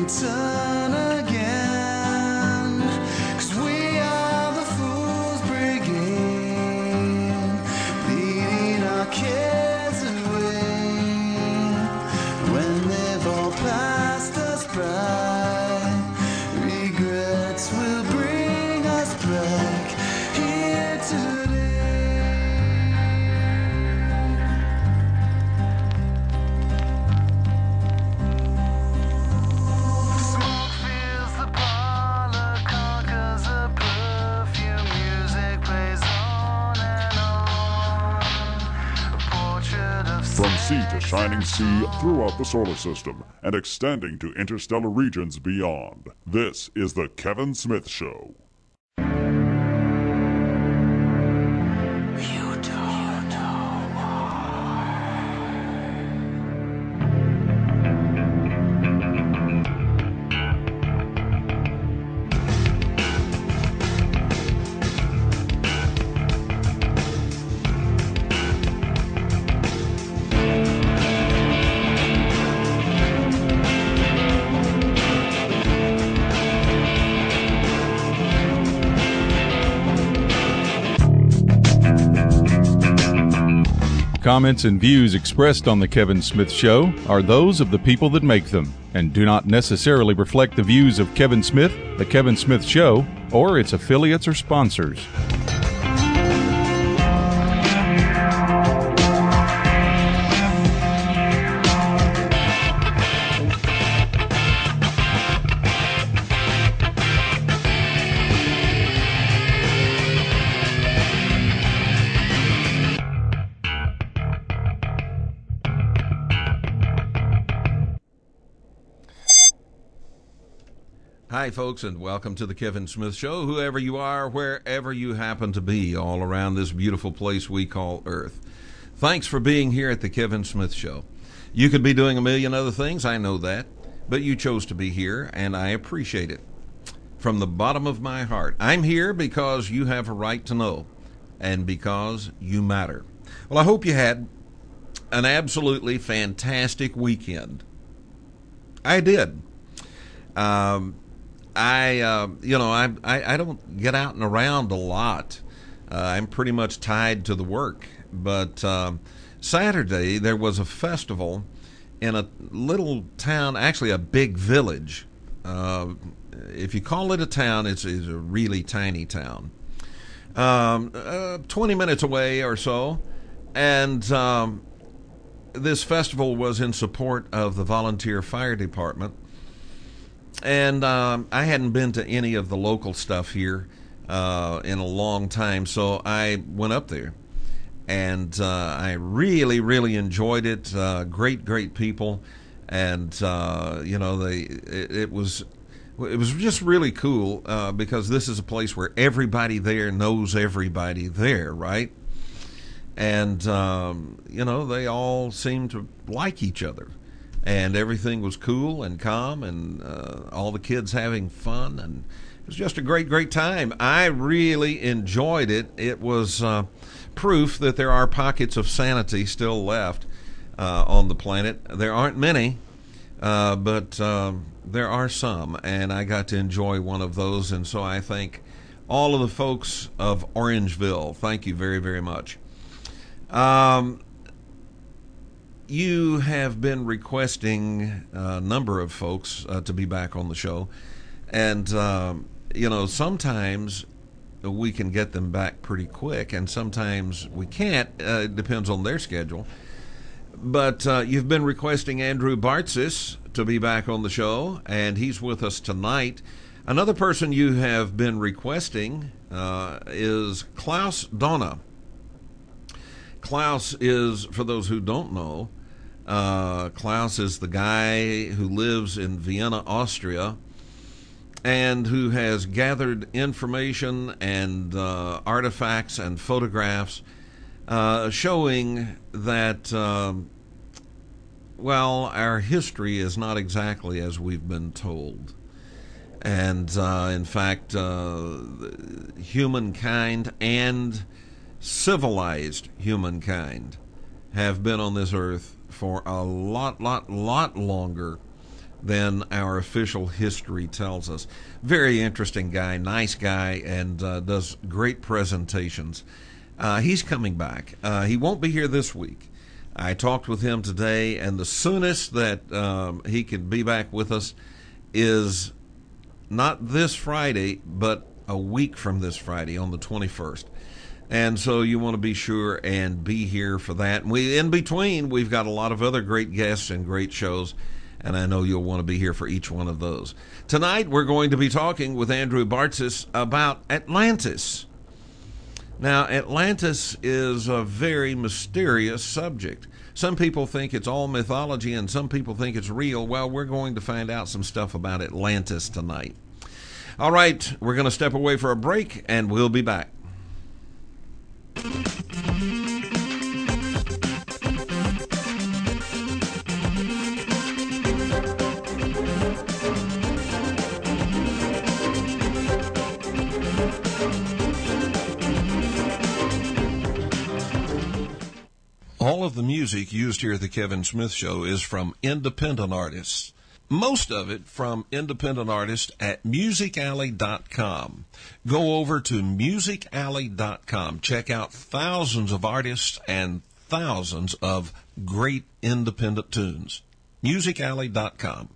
and turn again, 'cause we are the Fool's Brigade, leading our cares away. When they've all passed us by, regrets will bring us back here today. Smoke fills the parlor, conquers the perfume, music plays on and on. A portrait of From sea to shining sea throughout the solar system and extending to interstellar regions beyond, this is The Kevin Smith Show. You don't know Comments and views expressed on The Kevin Smith Show are those of the people that make them and do not necessarily reflect the views of Kevin Smith, The Kevin Smith Show, or its affiliates or sponsors. Hi, folks, and welcome to the Kevin Smith Show, whoever you are, wherever you happen to be, all around this beautiful place we call Earth. Thanks for being here at the Kevin Smith Show. You could be doing a million other things, I know that, but you chose to be here, and I appreciate it. From the bottom of my heart, I'm here because you have a right to know, and because you matter. Well, I hope you had an absolutely fantastic weekend. I did. I don't get out and around a lot. I'm pretty much tied to the work. But Saturday there was a festival in a little town, actually a big village. If you call it a town, it's a really tiny town. 20 minutes away or so. And this festival was in support of the volunteer fire department. And I hadn't been to any of the local stuff here in a long time, so I went up there. And I really, really enjoyed it. Great people. And, it was just really cool because this is a place where everybody there knows everybody there, right? And, they all seem to like each other. And everything was cool and calm, and all the kids having fun, and it was just a great time. I really enjoyed it. It was proof that there are pockets of sanity still left on the planet. There aren't many, but there are some, and I got to enjoy one of those, and so I thank all of the folks of Orangeville. Thank you very, very much. You have been requesting a number of folks to be back on the show. And, sometimes we can get them back pretty quick, and sometimes we can't. It depends on their schedule. But you've been requesting Andrew Bartzis to be back on the show, and he's with us tonight. Another person you have been requesting is Klaus Donna. Klaus is, for those who don't know, Klaus is the guy who lives in Vienna, Austria, and who has gathered information and artifacts and photographs showing that, our history is not exactly as we've been told. And, in fact, humankind and civilized humankind have been on this earth for a lot longer than our official history tells us. Very interesting guy, nice guy, and does great presentations. He's coming back. He won't be here this week. I talked with him today, and the soonest that he can be back with us is not this Friday, but a week from this Friday on the 21st. And so you want to be sure and be here for that. And in between, we've got a lot of other great guests and great shows, and I know you'll want to be here for each one of those. Tonight, we're going to be talking with Andrew Bartzis about Atlantis. Now, Atlantis is a very mysterious subject. Some people think it's all mythology, and some people think it's real. Well, we're going to find out some stuff about Atlantis tonight. All right, we're going to step away for a break, and we'll be back. All of the music used here at the Kevin Smith Show is from independent artists. Most of it from independent artists at musicalley.com. Go over to musicalley.com. Check out thousands of artists and thousands of great independent tunes. musicalley.com.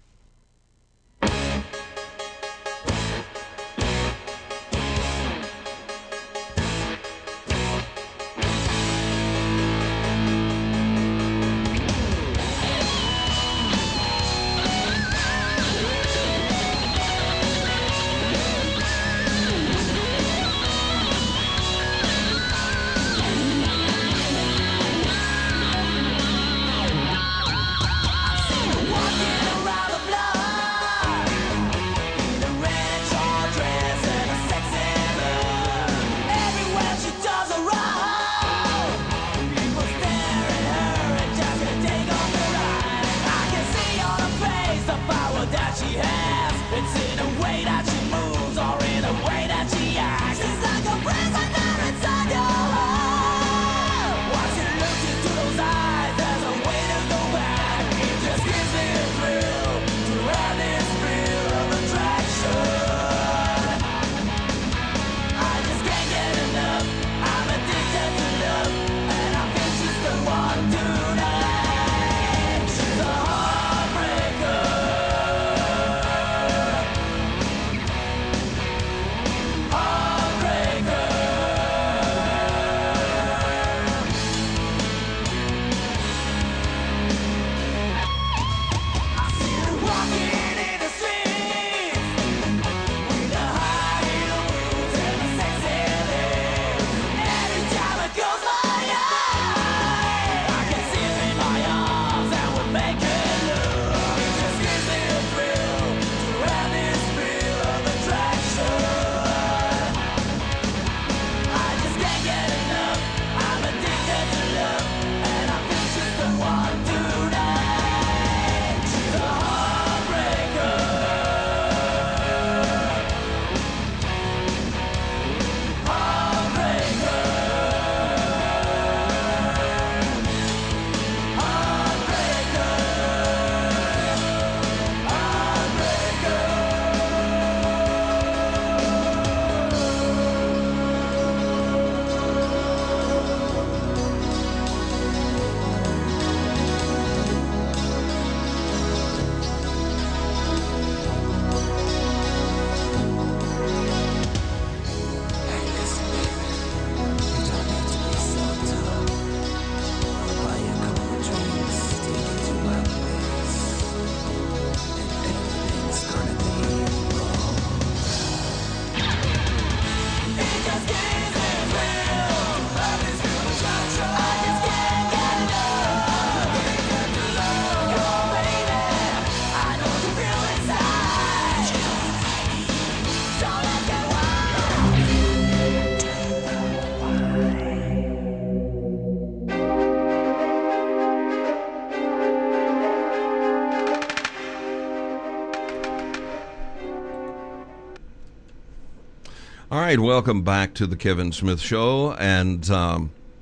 All right, welcome back to the Kevin Smith Show, and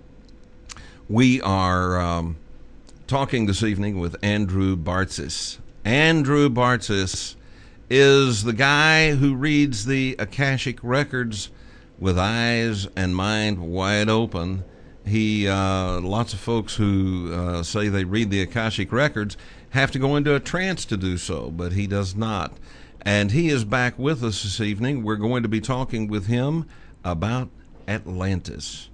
we are talking this evening with Andrew Bartzis. Andrew Bartzis is the guy who reads the Akashic Records with eyes and mind wide open. Lots of folks who say they read the Akashic Records have to go into a trance to do so, but he does not. And he is back with us this evening. We're going to be talking with him about Atlantis.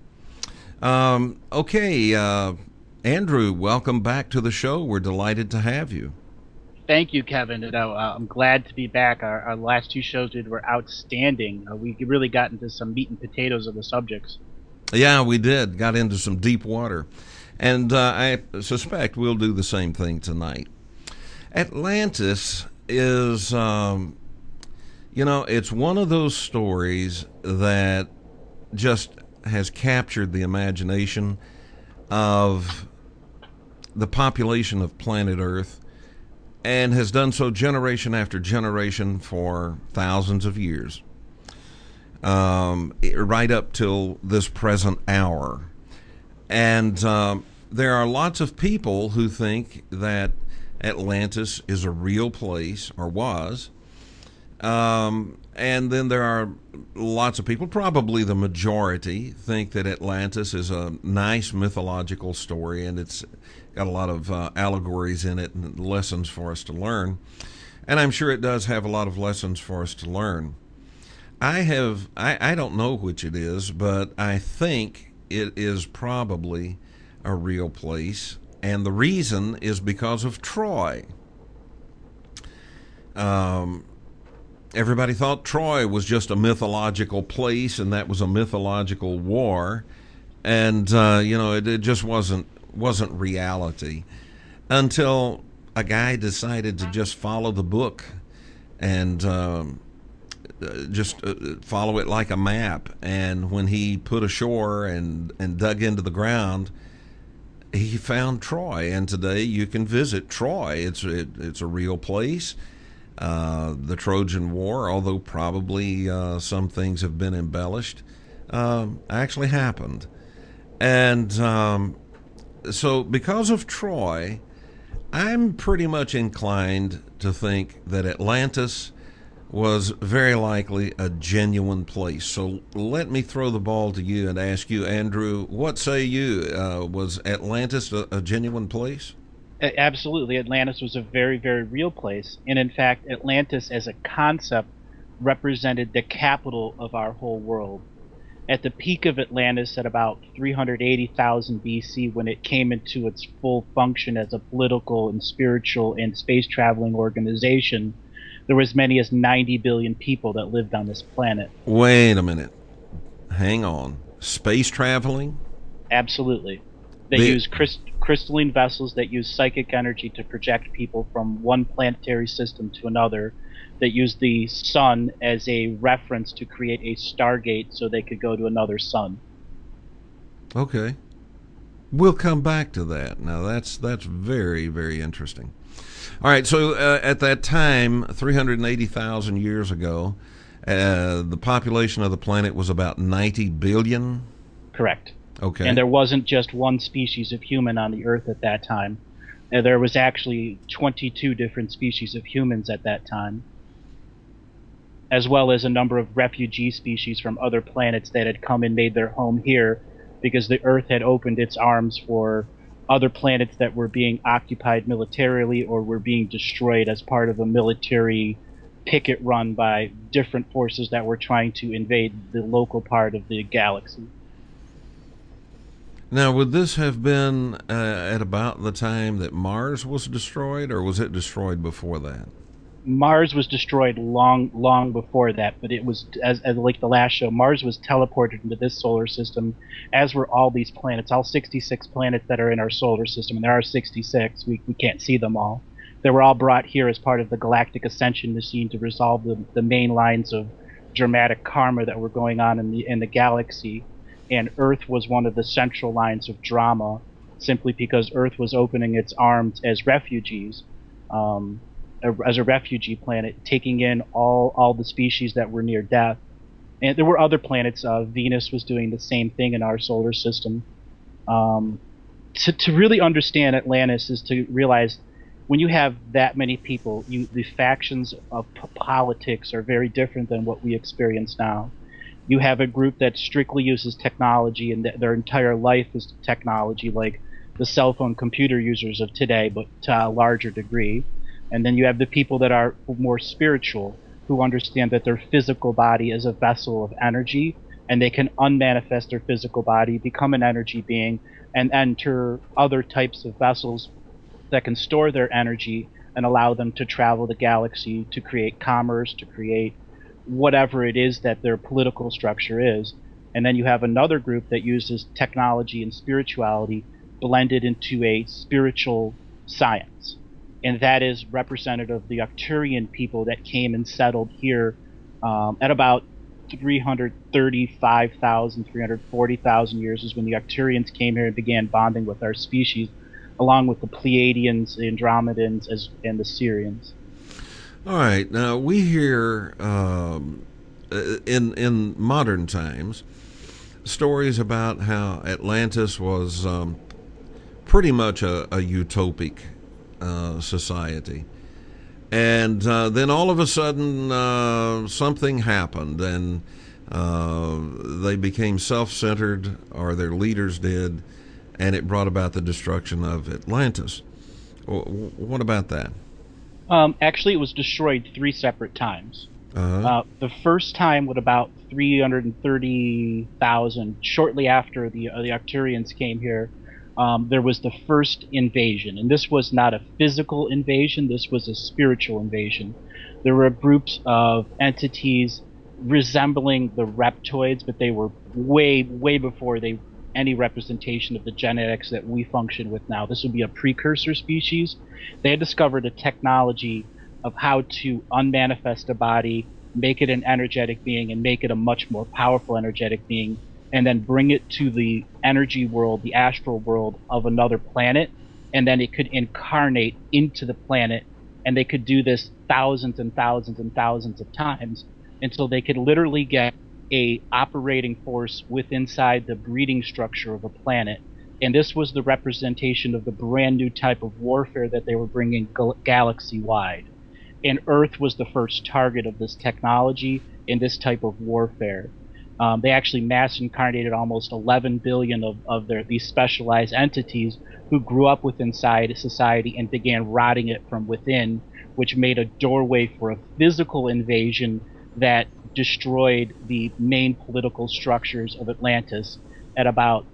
Andrew, welcome back to the show. We're delighted to have you. Thank you, Kevin. I'm glad to be back. Our last two shows were outstanding. We really got into some meat and potatoes of the subjects. Yeah, we did. Got into some deep water. And I suspect we'll do the same thing tonight. Atlantis is, it's one of those stories that just has captured the imagination of the population of planet Earth and has done so generation after generation for thousands of years, right up till this present hour. And there are lots of people who think that Atlantis is a real place, or was. And then there are lots of people, probably the majority, think that Atlantis is a nice mythological story, and it's got a lot of allegories in it and lessons for us to learn. And I'm sure it does have a lot of lessons for us to learn. I don't know which it is, but I think it is probably a real place. And the reason is because of Troy. Everybody thought Troy was just a mythological place, and that was a mythological war. And, it just wasn't reality until a guy decided to just follow the book and just follow it like a map. And when he put ashore and dug into the ground, he found Troy. And today you can visit Troy. It's a real place. The Trojan War, although probably some things have been embellished, actually happened. And so because of Troy, I'm pretty much inclined to think that Atlantis was very likely a genuine place. So let me throw the ball to you and ask you, Andrew, what say you? Was Atlantis a genuine place? Absolutely. Atlantis was a very, very real place. And in fact, Atlantis as a concept represented the capital of our whole world. At the peak of Atlantis at about 380,000 BC, when it came into its full function as a political and spiritual and space-traveling organization, there were as many as 90 billion people that lived on this planet. Wait a minute. Hang on. Space traveling? Absolutely. They use crystalline vessels that use psychic energy to project people from one planetary system to another, that use the sun as a reference to create a stargate so they could go to another sun. Okay. We'll come back to that. Now, that's very, very interesting. All right, so at that time, 380,000 years ago, the population of the planet was about 90 billion? Correct. Okay. And there wasn't just one species of human on the Earth at that time. There was actually 22 different species of humans at that time, as well as a number of refugee species from other planets that had come and made their home here because the Earth had opened its arms for other planets that were being occupied militarily or were being destroyed as part of a military picket run by different forces that were trying to invade the local part of the galaxy. Now, would this have been at about the time that Mars was destroyed, or was it destroyed before that? Mars was destroyed long before that, but it was, as like the last show, Mars was teleported into this solar system, as were all these planets, all 66 planets that are in our solar system, and there are 66, we can't see them all. They were all brought here as part of the galactic ascension machine to resolve the main lines of dramatic karma that were going on in the galaxy, and Earth was one of the central lines of drama, simply because Earth was opening its arms as refugees, as a refugee planet, taking in all the species that were near death. And there were other planets. Venus was doing the same thing in our solar system. To really understand Atlantis is to realize when you have that many people, the factions of politics are very different than what we experience now. You have a group that strictly uses technology and their entire life is technology, like the cell phone computer users of today, but to a larger degree. And then you have the people that are more spiritual, who understand that their physical body is a vessel of energy, and they can unmanifest their physical body, become an energy being, and enter other types of vessels that can store their energy and allow them to travel the galaxy, to create commerce, to create whatever it is that their political structure is. And then you have another group that uses technology and spirituality blended into a spiritual science. And that is representative of the Arcturian people that came and settled here at about 335,000, 340,000 years is when the Arcturians came here and began bonding with our species, along with the Pleiadians, the Andromedans, and the Sirians. All right. Now we hear in modern times stories about how Atlantis was pretty much a utopic society, and then all of a sudden something happened, and they became self-centered, or their leaders did, and it brought about the destruction of Atlantis. What about that? Actually, it was destroyed 3 separate times. Uh-huh. The first time with about 330,000, shortly after the Arcturians came here, there was the first invasion. And this was not a physical invasion, this was a spiritual invasion. There were groups of entities resembling the reptoids, but they were way, way before any representation of the genetics that we function with now. This would be a precursor species. They had discovered a technology of how to unmanifest a body, make it an energetic being, and make it a much more powerful energetic being, and then bring it to the energy world, the astral world of another planet, and then it could incarnate into the planet, and they could do this thousands and thousands and thousands of times until they could literally get a operating force inside the breeding structure of a planet. And this was the representation of the brand new type of warfare that they were bringing galaxy-wide. And Earth was the first target of this technology in this type of warfare. They actually mass incarnated almost 11 billion of these specialized entities who grew up within society and began rotting it from within, which made a doorway for a physical invasion that destroyed the main political structures of Atlantis at about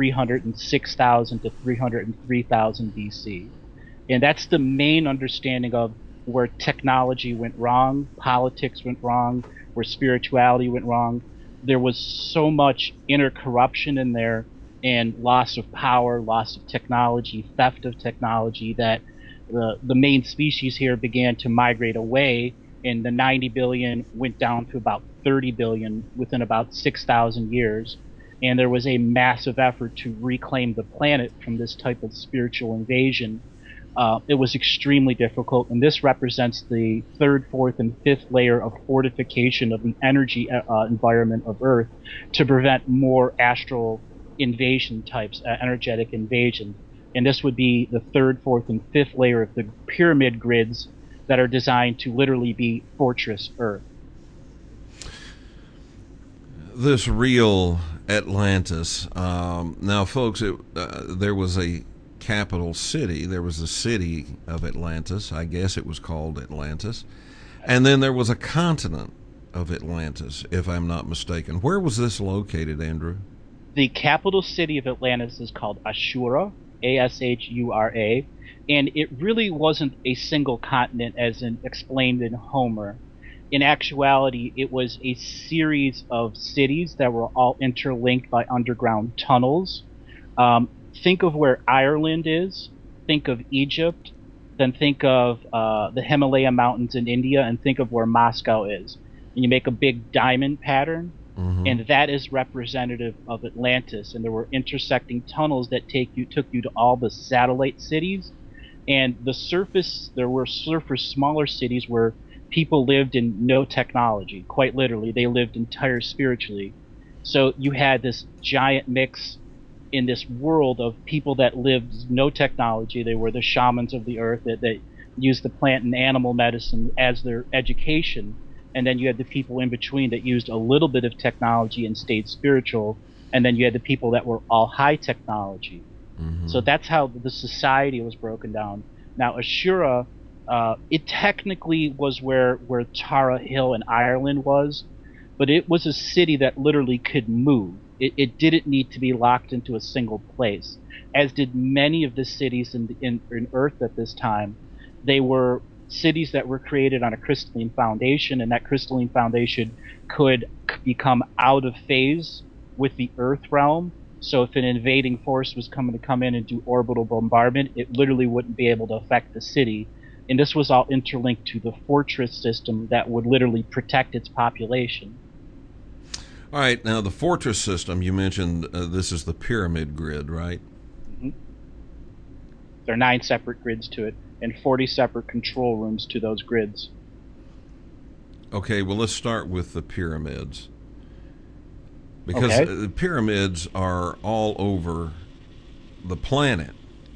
306,000 to 303,000 BC. And that's the main understanding of where technology went wrong, politics went wrong, where spirituality went wrong. There was so much inner corruption in there, and loss of power, loss of technology, theft of technology, that the main species here began to migrate away, and the 90 billion went down to about 30 billion within about 6,000 years. And there was a massive effort to reclaim the planet from this type of spiritual invasion. It was extremely difficult, and this represents the 3rd, 4th, and 5th layer of fortification of the energy environment of Earth to prevent more astral invasion types, energetic invasion. And this would be the 3rd, 4th, and 5th layer of the pyramid grids that are designed to literally be Fortress Earth. This real Atlantis. Now, folks, there was a capital city. There was the city of Atlantis. I guess it was called Atlantis. And then there was a continent of Atlantis, if I'm not mistaken. Where was this located, Andrew? The capital city of Atlantis is called Ashura, Ashura, and it really wasn't a single continent as explained in Homer. In actuality, it was a series of cities that were all interlinked by underground tunnels. Think of where Ireland is, think of Egypt, then think of the Himalaya mountains in India, and think of where Moscow is. And you make a big diamond pattern, and that is representative of Atlantis. And there were intersecting tunnels that took you to all the satellite cities. And there were smaller cities where people lived in no technology. Quite literally, they lived entire spiritually. So you had this giant mix in this world of people that lived no technology. They were the shamans of the earth that used the plant and animal medicine as their education. And then you had the people in between that used a little bit of technology and stayed spiritual. And then you had the people that were all high technology. So that's how the society was broken down. Now, Ashura, it technically was where Tara Hill in Ireland was, but it was a city that literally could move. It didn't need to be locked into a single place, as did many of the cities in Earth at this time. They were cities that were created on a crystalline foundation, and that crystalline foundation could become out of phase with the Earth realm. So if an invading force was coming to come in and do orbital bombardment, it literally wouldn't be able to affect the city. And this was all interlinked to the fortress system that would literally protect its population. All right, now the fortress system, you mentioned this is the pyramid grid, right? There are 9 separate grids to it, and 40 separate control rooms to those grids. Okay, well, let's start with the pyramids. Because the pyramids are all over the planet.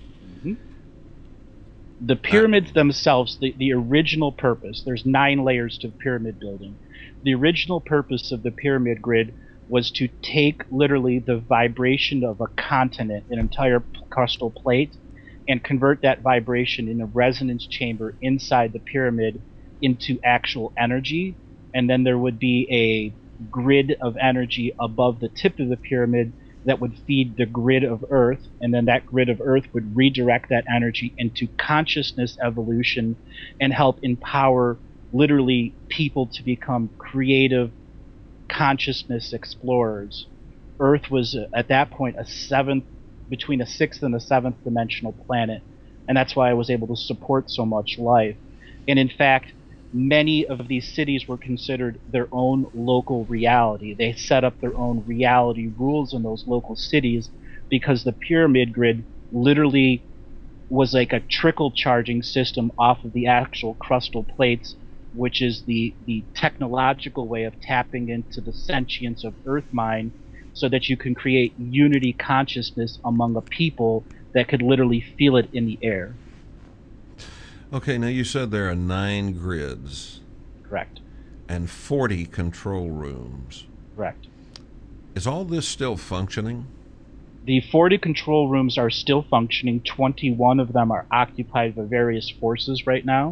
The pyramids themselves, the original purpose, there's 9 layers to pyramid building. The original purpose of the pyramid grid was to take literally the vibration of a continent, an entire crustal plate, and convert that vibration in a resonance chamber inside the pyramid into actual energy. And then there would be a grid of energy above the tip of the pyramid that would feed the grid of Earth, and then that grid of Earth would redirect that energy into consciousness evolution and help empower literally people to become creative consciousness explorers. Earth was at that point between a 6th and a 7th dimensional planet, and that's why I was able to support so much life. And in fact, many of these cities were considered their own local reality. They set up their own reality rules in those local cities because the pyramid grid literally was like a trickle charging system off of the actual crustal plates, which is the technological way of tapping into the sentience of Earth mind so that you can create unity consciousness among a people that could literally feel it in the air. Okay, now you said there are 9 grids. Correct. And 40 control rooms. Correct. Is all this still functioning? The 40 control rooms are still functioning. 21 of them are occupied by various forces right now.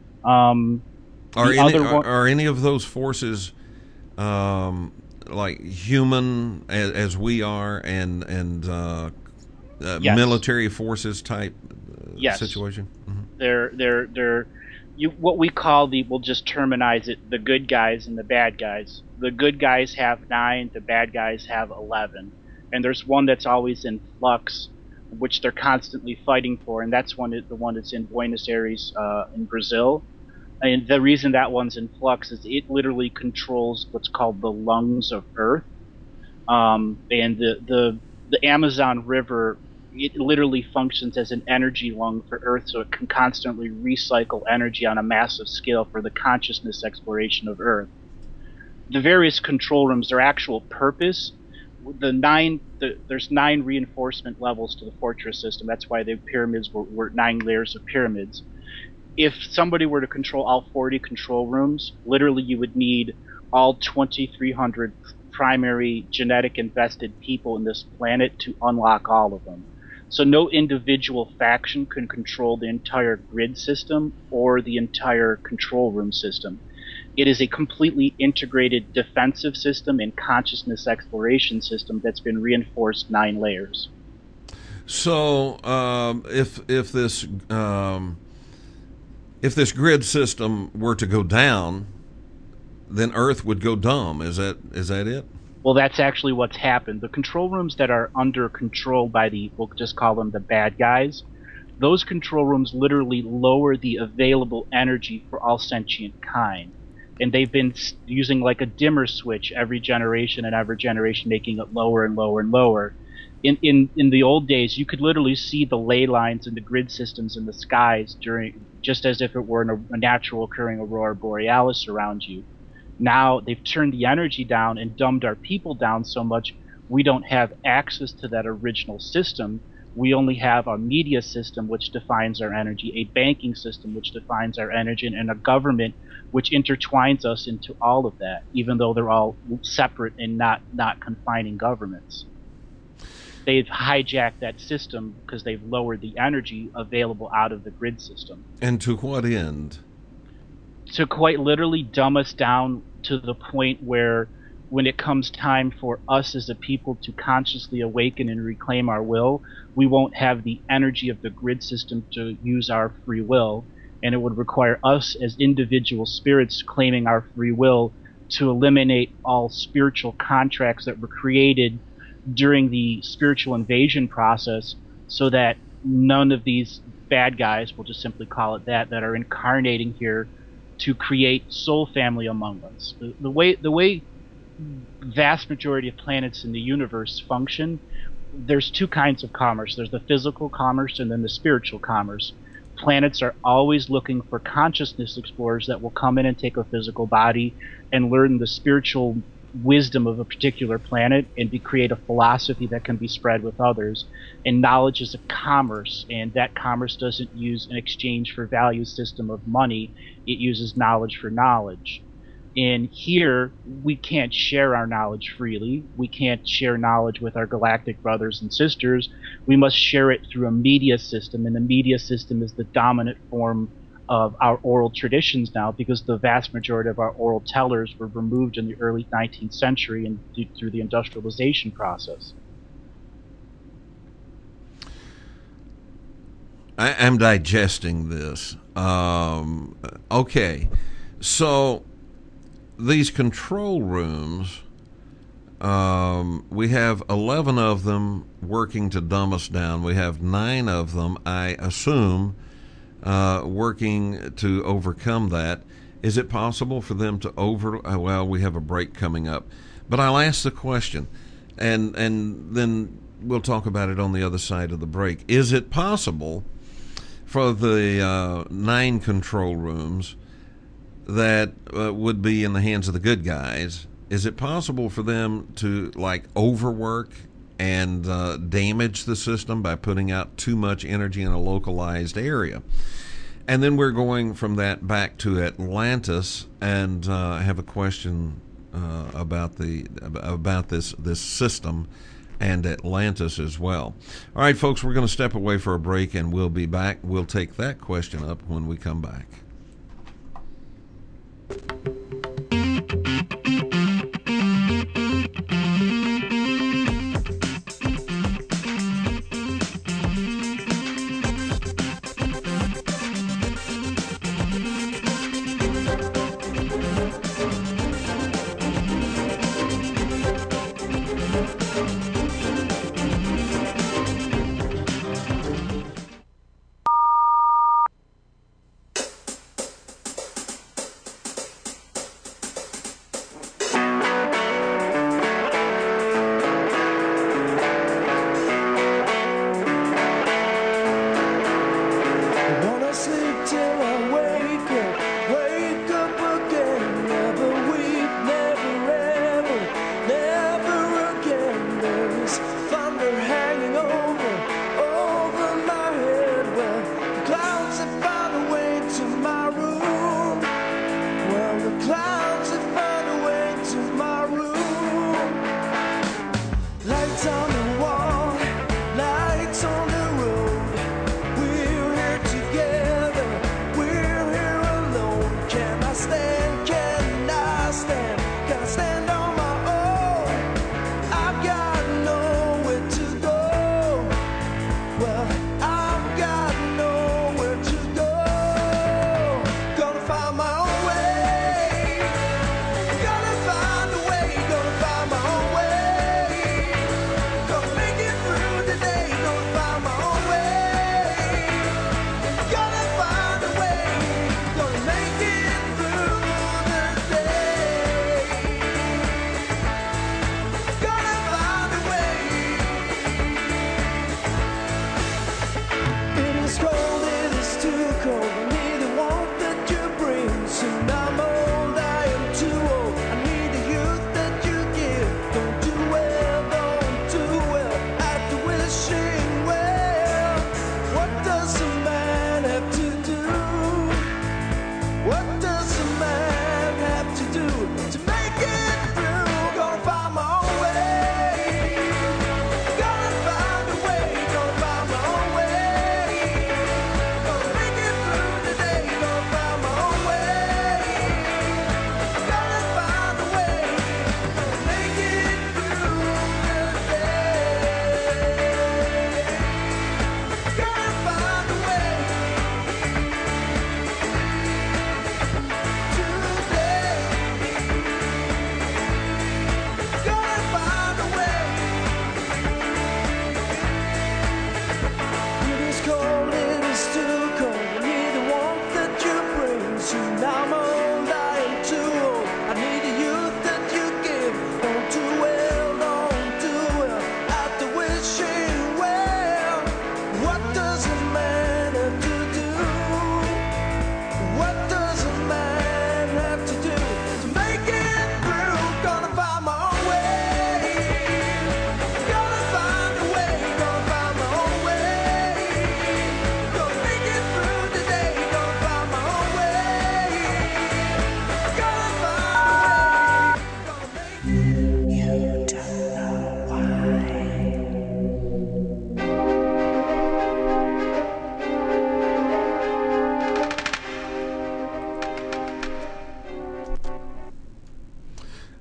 Are any of those forces like human as we are and yes. military forces type yes. situation? They're what we call we'll just terminize it, the good guys and the bad guys. The good guys have 9, the bad guys have 11. And there's one that's always in flux, which they're constantly fighting for, and that's the one that's in Buenos Aires in Brazil. And the reason that one's in flux is it literally controls what's called the lungs of Earth. And the Amazon River, it literally functions as an energy lung for Earth, so it can constantly recycle energy on a massive scale for the consciousness exploration of Earth. The various control rooms, their actual purpose, there's 9 reinforcement levels to the fortress system. That's why the pyramids were 9 layers of pyramids. If somebody were to control all 40 control rooms, literally you would need all 2,300 primary genetic invested people in this planet to unlock all of them. So no individual faction can control the entire grid system or the entire control room system. It is a completely integrated defensive system and consciousness exploration system that's been reinforced 9 layers. So if this grid system were to go down, then Earth would go dumb. Is that it? Well, that's actually what's happened. The control rooms that are under control by we'll just call them the bad guys, those control rooms literally lower the available energy for all sentient kind. And they've been using like a dimmer switch every generation and every generation, making it lower and lower and lower. In the old days, you could literally see the ley lines and the grid systems in the skies just as if it were a natural occurring aurora borealis around you. Now they've turned the energy down and dumbed our people down so much, we don't have access to that original system. We only have a media system which defines our energy, a banking system which defines our energy, and a government which intertwines us into all of that, even though they're all separate and not confining governments. They've hijacked that system because they've lowered the energy available out of the grid system. And to what end? To quite literally dumb us down to the point where when it comes time for us as a people to consciously awaken and reclaim our will, we won't have the energy of the grid system to use our free will, and it would require us as individual spirits claiming our free will to eliminate all spiritual contracts that were created during the spiritual invasion process, so that none of these bad guys, we'll just simply call it that are incarnating here to create soul family among us. The way vast majority of planets in the universe function, there's two kinds of commerce. There's the physical commerce and then the spiritual commerce. Planets are always looking for consciousness explorers that will come in and take a physical body and learn the spiritual wisdom of a particular planet and create a philosophy that can be spread with others. And knowledge is a commerce, and that commerce doesn't use an exchange for value system of money. It uses knowledge for knowledge. And here, we can't share our knowledge freely. We can't share knowledge with our galactic brothers and sisters. We must share it through a media system, and the media system is the dominant form of our oral traditions now, because the vast majority of our oral tellers were removed in the early 19th century and through the industrialization process. I am digesting this. Okay, so these control rooms, we have 11 of them working to dumb us down. We have 9 of them, I assume, working to overcome that. Is it possible for them to well, we have a break coming up, but I'll ask the question, and then we'll talk about it on the other side of the break. Is it possible for the 9 control rooms that would be in the hands of the good guys, is it possible for them to overwork and damage the system by putting out too much energy in a localized area? And then we're going from that back to Atlantis, and I have a question about this system and Atlantis as well. All right, folks, we're going to step away for a break, and we'll be back. We'll take that question up when we come back. Lights on the wall, lights on the road. We're here together.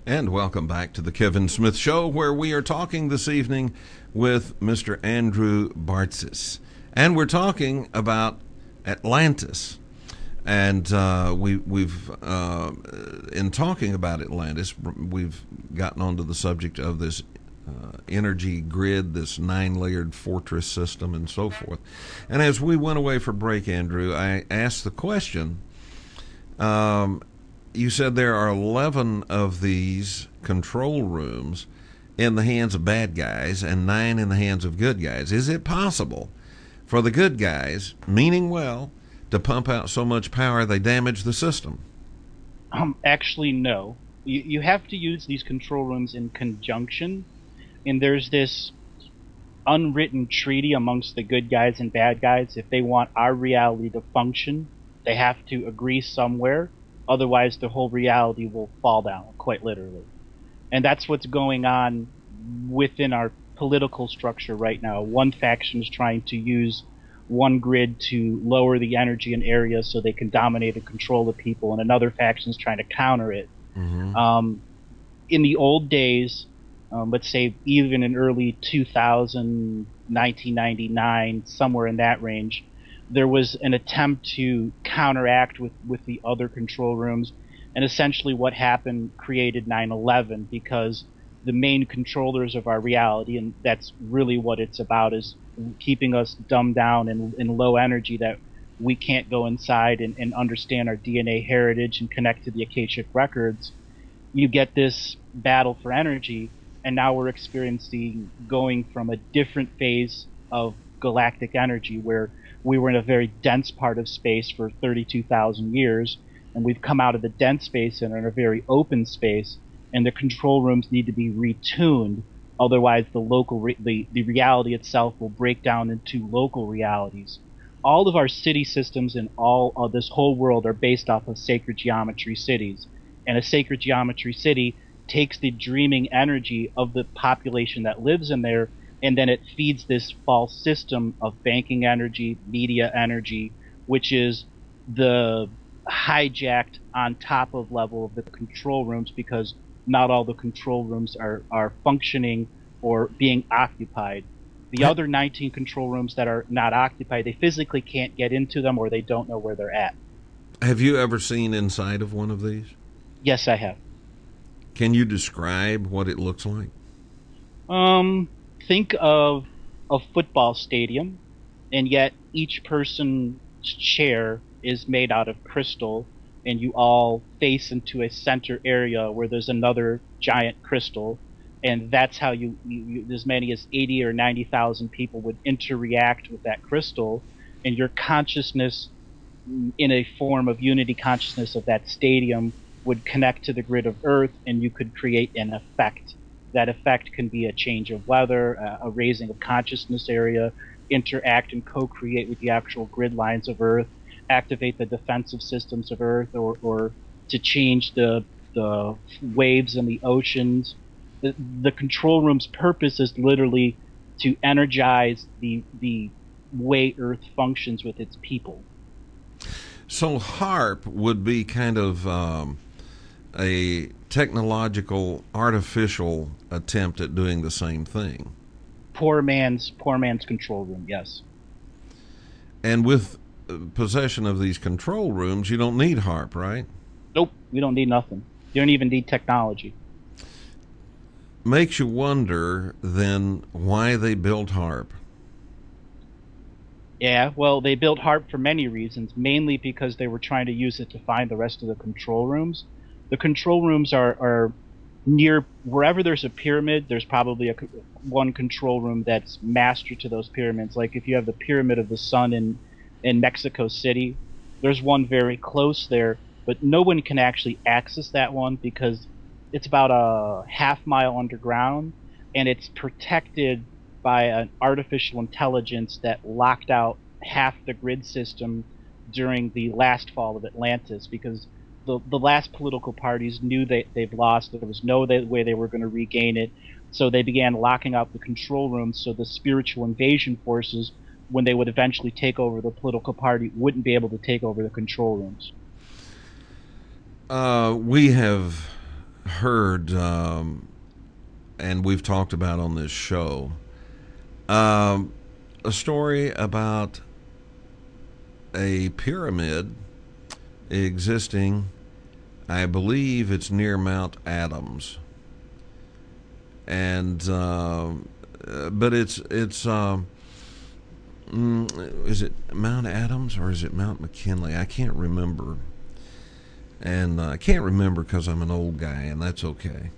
And welcome back to the Kevin Smith Show, where we are talking this evening with Mr. Andrew Bartzis. And we're talking about Atlantis. And we've in talking about Atlantis, we've gotten onto the subject of this energy grid, this 9-layered fortress system, and so forth. And as we went away for break, Andrew, I asked the question, you said there are 11 of these control rooms in the hands of bad guys and 9 in the hands of good guys. Is it possible for the good guys, meaning well, to pump out so much power they damage the system? Actually, no. You have to use these control rooms in conjunction, and there's this unwritten treaty amongst the good guys and bad guys. If they want our reality to function, they have to agree somewhere. Otherwise, the whole reality will fall down, quite literally. And that's what's going on within our political structure right now. One faction is trying to use one grid to lower the energy in areas so they can dominate and control the people, and another faction is trying to counter it. Mm-hmm. In the old days, let's say even in early 2000, 1999, somewhere in that range, there was an attempt to counteract with the other control rooms, and essentially what happened created 9/11, because the main controllers of our reality, and that's really what it's about, is keeping us dumbed down and in low energy, that we can't go inside and understand our DNA heritage and connect to the Akashic records. You get this battle for energy, and now we're experiencing going from a different phase of galactic energy, where we were in a very dense part of space for 32,000 years, and we've come out of the dense space and are in a very open space, and the control rooms need to be retuned. Otherwise, the reality itself will break down into local realities. All of our city systems and all of this whole world are based off of sacred geometry cities. And a sacred geometry city takes the dreaming energy of the population that lives in there, and then it feeds this false system of banking energy, media energy, which is the hijacked on top of level of the control rooms, because not all the control rooms are functioning or being occupied. The other 19 control rooms that are not occupied, they physically can't get into them, or they don't know where they're at. Have you ever seen inside of one of these? Yes, I have. Can you describe what it looks like? Think of a football stadium, and yet each person's chair is made out of crystal, and you all face into a center area where there's another giant crystal, and that's how you as many as 80 or 90,000 people would interact with that crystal, and your consciousness in a form of unity consciousness of that stadium would connect to the grid of Earth, and you could create an effect. That effect can be a change of weather, a raising of consciousness area, interact and co-create with the actual grid lines of Earth, activate the defensive systems of Earth, or to change the waves in the oceans. The control room's purpose is literally to energize the way Earth functions with its people. So HARP would be kind of a technological, artificial attempt at doing the same thing. Poor man's control room, yes. And with possession of these control rooms, you don't need HARP, right? Nope, we don't need nothing. You don't even need technology. Makes you wonder, then, why they built HARP. Yeah, well, they built HARP for many reasons, mainly because they were trying to use it to find the rest of the control rooms. The control rooms are near wherever there's a pyramid. There's probably one control room that's master to those pyramids. Like if you have the Pyramid of the Sun in Mexico City, there's one very close there, but no one can actually access that one because it's about a half-mile underground, and it's protected by an artificial intelligence that locked out half the grid system during the last fall of Atlantis, because the last political parties knew that they've lost. There was no way they were going to regain it, so they began locking out the control rooms so the spiritual invasion forces, when they would eventually take over the political party, wouldn't be able to take over the control rooms. We have heard, and we've talked about on this show, a story about a pyramid existing. I believe it's near Mount Adams, and but it's is it Mount Adams or is it Mount McKinley? I can't remember, and I can't remember because I'm an old guy, and that's okay.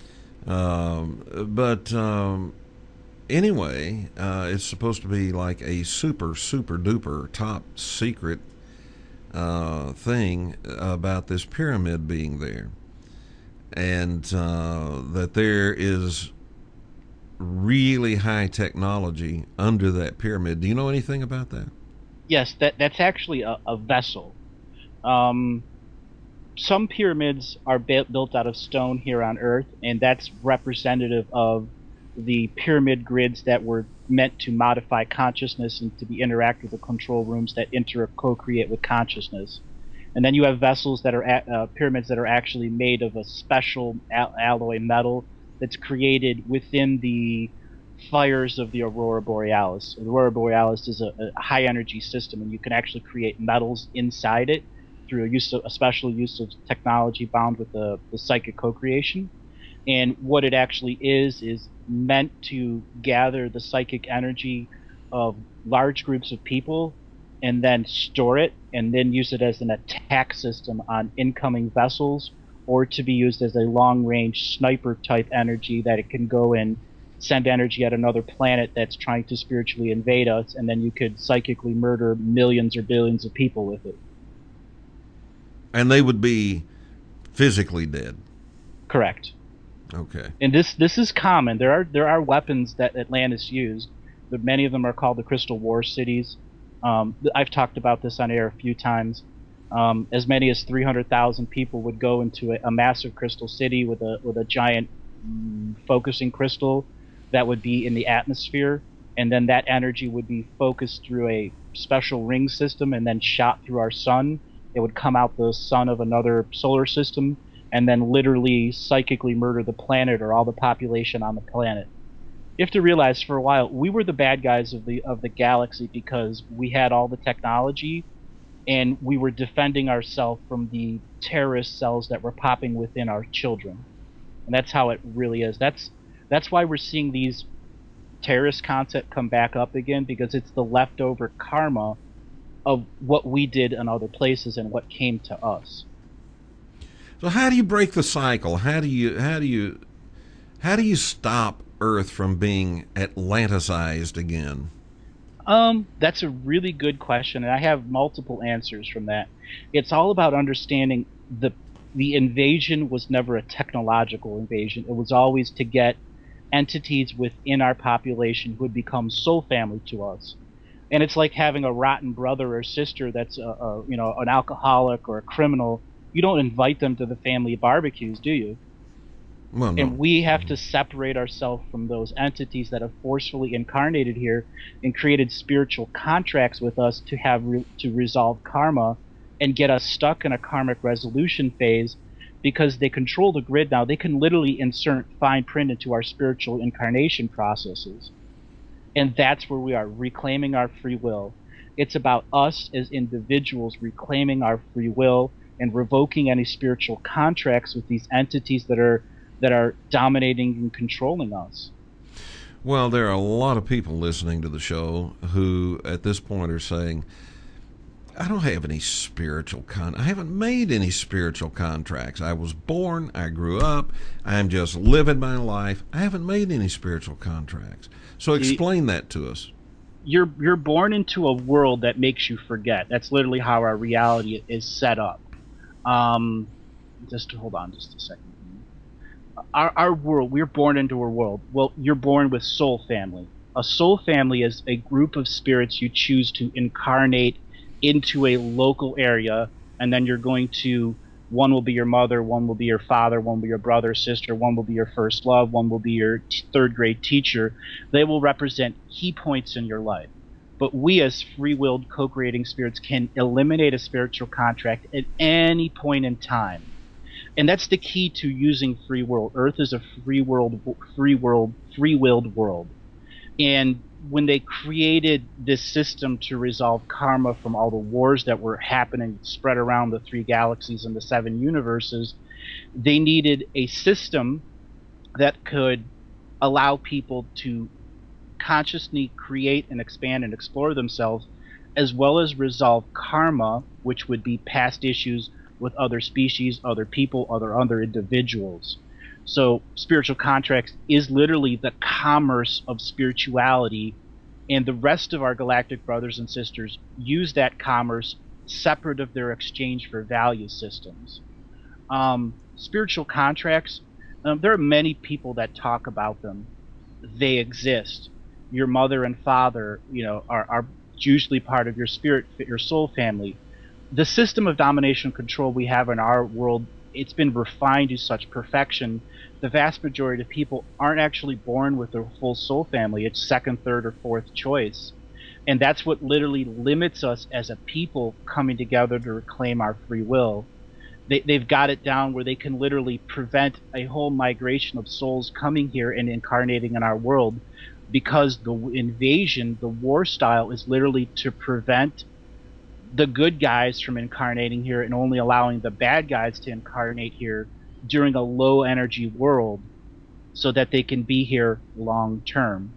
But anyway, it's supposed to be like a super duper top secret thing about this pyramid being there, and that there is really high technology under that pyramid. Do you know anything about that? Yes, that's actually a vessel. Some pyramids are built out of stone here on Earth, and that's representative of the pyramid grids that were meant to modify consciousness and to be interact with the control rooms that co-create with consciousness. And then you have vessels that are pyramids that are actually made of a special alloy metal that's created within the fires of the Aurora Borealis. The Aurora Borealis is a high energy system, and you can actually create metals inside it through a special use of technology bound with the psychic co-creation. And what it actually is meant to gather the psychic energy of large groups of people and then store it and then use it as an attack system on incoming vessels, or to be used as a long-range sniper type energy that it can go and send energy at another planet that's trying to spiritually invade us, and then you could psychically murder millions or billions of people with it. And they would be physically dead. Correct. Okay. And this is common. There are weapons that Atlantis used. Many of them are called the Crystal War cities. I've talked about this on air a few times. As many as 300,000 people would go into a massive crystal city with a giant focusing crystal that would be in the atmosphere, and then that energy would be focused through a special ring system and then shot through our sun. It would come out the sun of another solar system and then literally psychically murder the planet or all the population on the planet. You have to realize, for a while, we were the bad guys of the galaxy because we had all the technology, and we were defending ourselves from the terrorist cells that were popping within our children. And that's how it really is. That's why we're seeing these terrorist concepts come back up again, because it's the leftover karma of what we did in other places and what came to us. So how do you break the cycle? How do you stop Earth from being Atlanticized again? That's a really good question, and I have multiple answers from that. It's all about understanding the invasion was never a technological invasion. It was always to get entities within our population who would become soul family to us. And it's like having a rotten brother or sister that's an alcoholic or a criminal. You don't invite them to the family barbecues, do you? Well, no. And we have to separate ourselves from those entities that have forcefully incarnated here and created spiritual contracts with us to resolve karma and get us stuck in a karmic resolution phase, because they control the grid now. They can literally insert fine print into our spiritual incarnation processes. And that's where we are, reclaiming our free will. It's about us as individuals reclaiming our free will and revoking any spiritual contracts with these entities that are dominating and controlling us. Well, there are a lot of people listening to the show who at this point are saying, I don't have any I haven't made any spiritual contracts. I was born, I grew up, I'm just living my life. I haven't made any spiritual contracts. So explain that to us. You're born into a world that makes you forget. That's literally how our reality is set up. Just hold on just a second. Our world, we're born into a world. Well, you're born with soul family. A soul family is a group of spirits you choose to incarnate into a local area, and then you're going to, one will be your mother, one will be your father, one will be your brother, sister, one will be your first love, one will be your third grade teacher. They will represent key points in your life. But we as free-willed co-creating spirits can eliminate a spiritual contract at any point in time. And that's the key to using free world. Earth is a free-willed world. And when they created this system to resolve karma from all the wars that were happening spread around the 3 galaxies and the 7 universes, they needed a system that could allow people to consciously create and expand and explore themselves, as well as resolve karma, which would be past issues with other species, other people, other individuals. So spiritual contracts is literally the commerce of spirituality, and the rest of our galactic brothers and sisters use that commerce separate of their exchange for value systems. Spiritual contracts, there are many people that talk about them. They exist. Your mother and father, are usually part of your spirit, your soul family. The system of domination and control we have in our world, it's been refined to such perfection. The vast majority of people aren't actually born with a full soul family. It's second, third, or fourth choice. And that's what literally limits us as a people coming together to reclaim our free will. They've got it down where they can literally prevent a whole migration of souls coming here and incarnating in our world, because the invasion, the war style, is literally to prevent the good guys from incarnating here and only allowing the bad guys to incarnate here during a low energy world so that they can be here long term.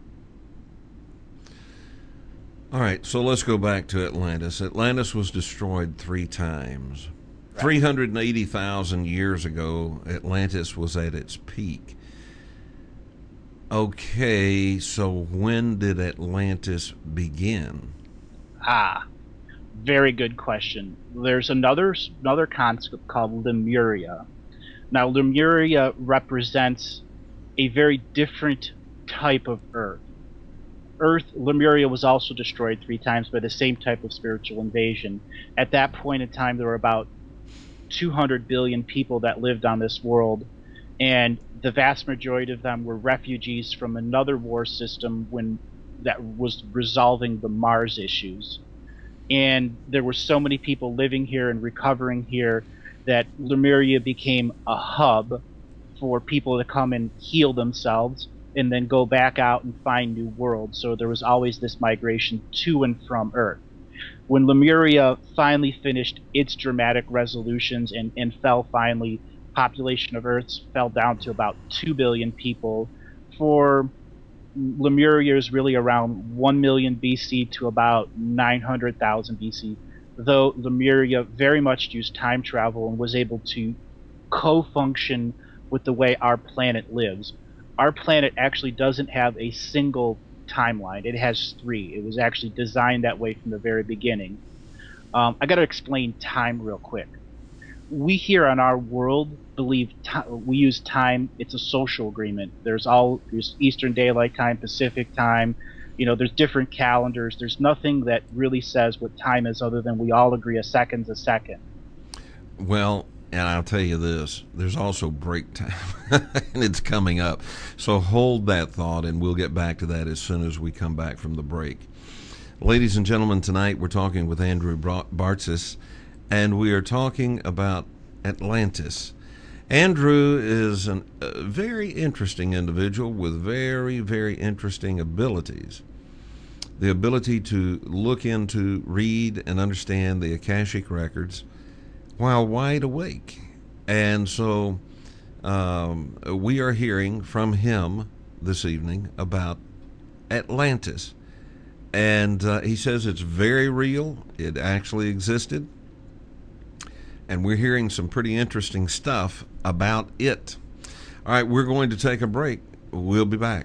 All right, so let's go back to Atlantis. Atlantis was destroyed 3 times. 380,000 years ago, Atlantis was at its peak. Okay, so when did Atlantis begin? Very good question. There's another concept called Lemuria. Now, Lemuria represents a very different type of Earth. Lemuria was also destroyed 3 times by the same type of spiritual invasion. At that point in time, there were about 200 billion people that lived on this world, and the vast majority of them were refugees from another war system that was resolving the Mars issues. And there were so many people living here and recovering here that Lemuria became a hub for people to come and heal themselves and then go back out and find new worlds. So there was always this migration to and from Earth. When Lemuria finally finished its dramatic resolutions and fell finally, population of Earth fell down to about 2 billion people. For Lemuria is really around 1 million BC to about 900,000 BC, though Lemuria very much used time travel and was able to co-function with the way our planet lives. Our planet actually doesn't have a single timeline. It has 3. It was actually designed that way from the very beginning. I got to explain time real quick. We here on our world believe we use time. It's a social agreement. There's Eastern Daylight Time, Pacific Time. There's different calendars. There's nothing that really says what time is other than we all agree a second's a second. Well, and I'll tell you this, there's also break time, and it's coming up. So hold that thought, and we'll get back to that as soon as we come back from the break. Ladies and gentlemen, tonight we're talking with Andrew Bartzis, and we are talking about Atlantis. Andrew is a very interesting individual with very, very interesting abilities. The ability to look into, read, and understand the Akashic records while wide awake. And so we are hearing from him this evening about Atlantis. And he says it's very real. It actually existed. And we're hearing some pretty interesting stuff about it. All right, we're going to take a break. We'll be back.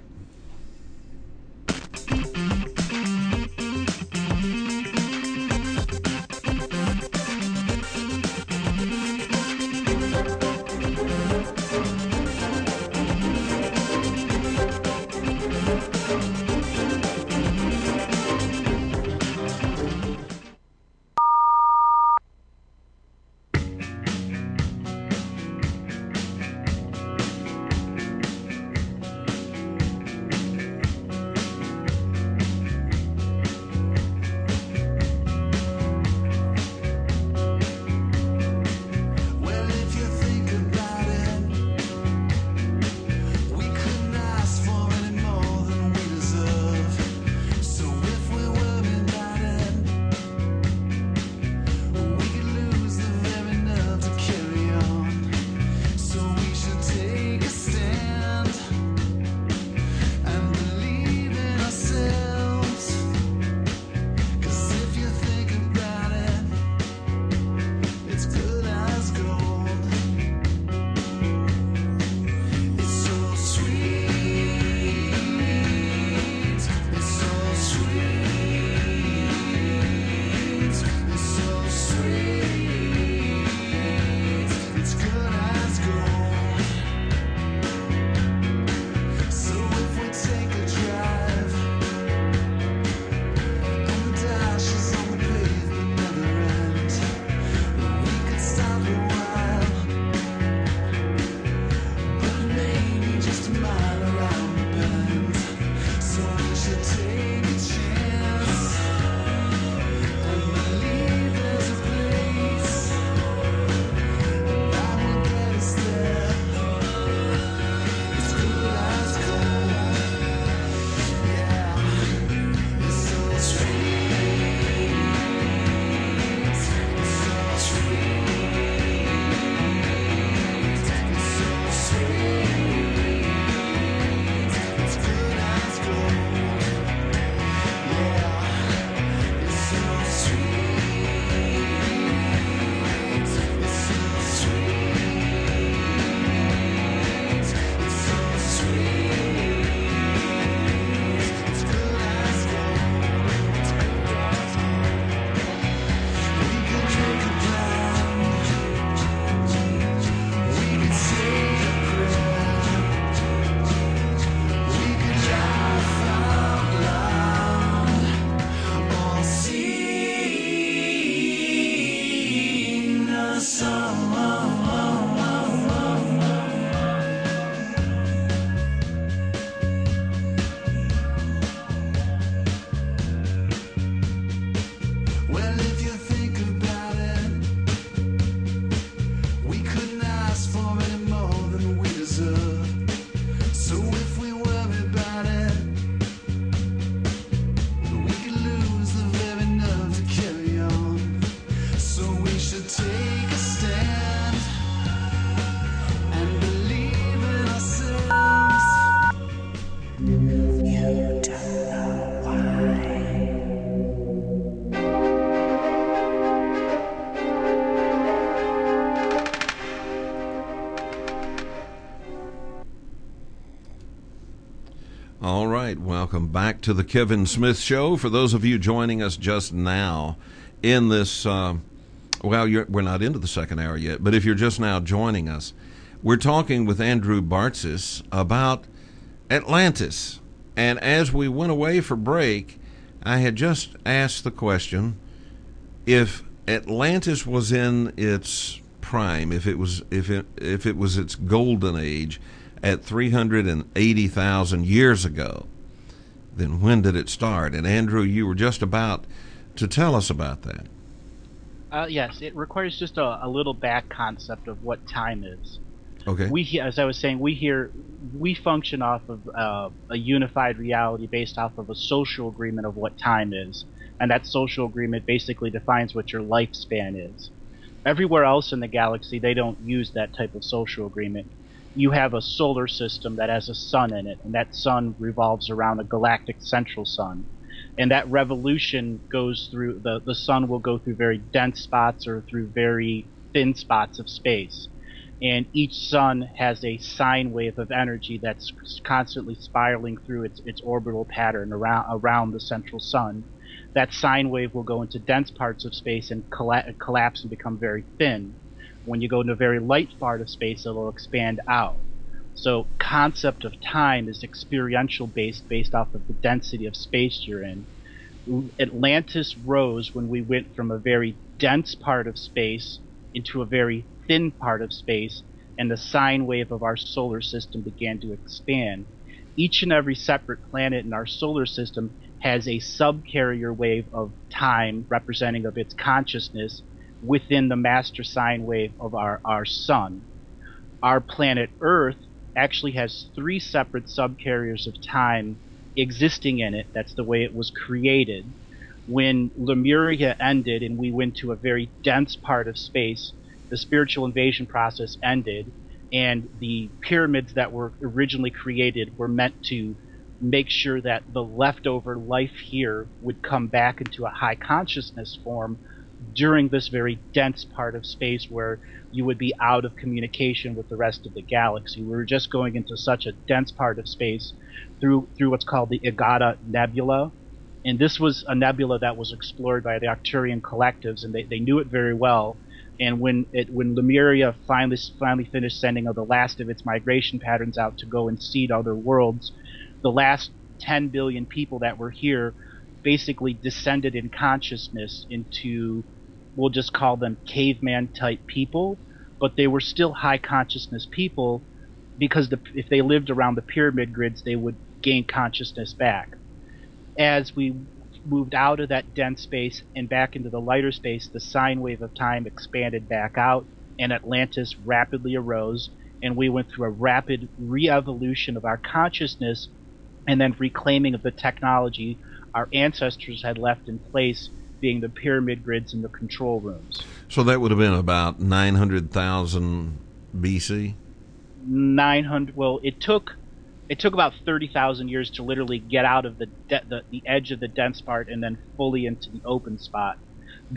Well, if you think about it, we couldn't ask for any more than we deserve. So if we worry about it, we could lose the very nerve to carry on. So we should take a stand and believe in ourselves. You don't know why. All right, welcome back to the Kevin Smith Show. For those of you joining us just now in this, we're not into the second hour yet, but if you're just now joining us, we're talking with Andrew Bartzis about Atlantis. And as we went away for break, I had just asked the question, if Atlantis was in its prime, if it was its golden age, at 380,000 years ago, then when did it start? And Andrew, you were just about to tell us about that. Yes, it requires just a little back concept of what time is. Okay. As I was saying, we function off of a unified reality based off of a social agreement of what time is, and that social agreement basically defines what your lifespan is. Everywhere else in the galaxy, they don't use that type of social agreement. You have a solar system that has a sun in it, and that sun revolves around a galactic central sun. And that revolution goes through, the sun will go through very dense spots or through very thin spots of space. And each sun has a sine wave of energy that's constantly spiraling through its orbital pattern around the central sun. That sine wave will go into dense parts of space and collapse and become very thin. When you go into a very light part of space, it'll expand out. So concept of time is experiential based off of the density of space you're in. Atlantis rose when we went from a very dense part of space into a very thin part of space, and the sine wave of our solar system began to expand. Each and every separate planet in our solar system has a subcarrier wave of time representing of its consciousness within the master sine wave of our sun. Our planet Earth actually has 3 separate subcarriers of time existing in it. That's the way it was created. When Lemuria ended and we went to a very dense part of space, the spiritual invasion process ended, and the pyramids that were originally created were meant to make sure that the leftover life here would come back into a high consciousness form during this very dense part of space where you would be out of communication with the rest of the galaxy. We were just going into such a dense part of space through what's called the Agata Nebula. And this was a nebula that was explored by the Arcturian collectives, and they knew it very well. And when Lemuria finally finished sending the last of its migration patterns out to go and seed other worlds, the last 10 billion people that were here basically descended in consciousness into, we'll just call them caveman type people, but they were still high consciousness people because if they lived around the pyramid grids, they would gain consciousness back. As we moved out of that dense space and back into the lighter space, the sine wave of time expanded back out, and Atlantis rapidly arose, and we went through a rapid re-evolution of our consciousness and then reclaiming of the technology our ancestors had left in place, being the pyramid grids and the control rooms. So that would have been about 900,000 BC? 900. Well, it took about 30,000 years to literally get out of the edge of the dense part and then fully into the open spot. The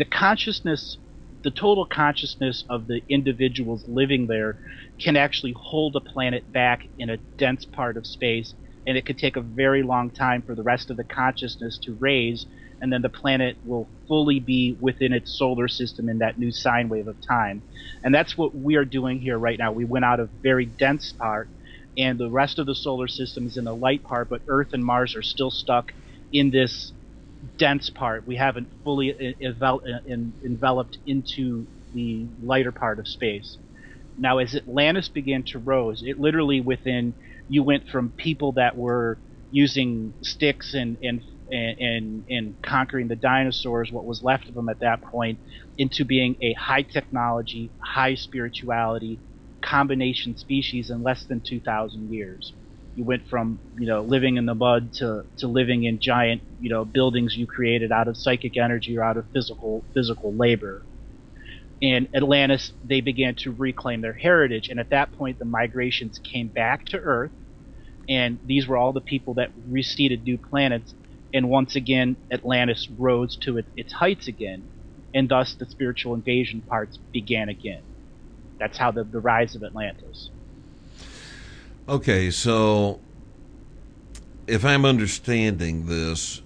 total consciousness of the individuals living there can actually hold a planet back in a dense part of space, and it could take a very long time for the rest of the consciousness to raise, and then the planet will fully be within its solar system in that new sine wave of time. And that's what we are doing here right now. We went out of very dense part, and the rest of the solar system is in the light part, but Earth and Mars are still stuck in this dense part. We haven't fully enveloped into the lighter part of space. Now, as Atlantis began to rise, it literally you went from people that were using sticks and conquering the dinosaurs, what was left of them at that point, into being a high technology, high spirituality combination species in less than 2,000 years. You went from, living in the mud to living in giant, buildings you created out of psychic energy or out of physical labor. And Atlantis, they began to reclaim their heritage, and at that point the migrations came back to Earth, and these were all the people that reseeded new planets, and once again Atlantis rose to its heights again, and thus the spiritual invasion parts began again. That's how the rise of Atlantis. Okay, so if I'm understanding this,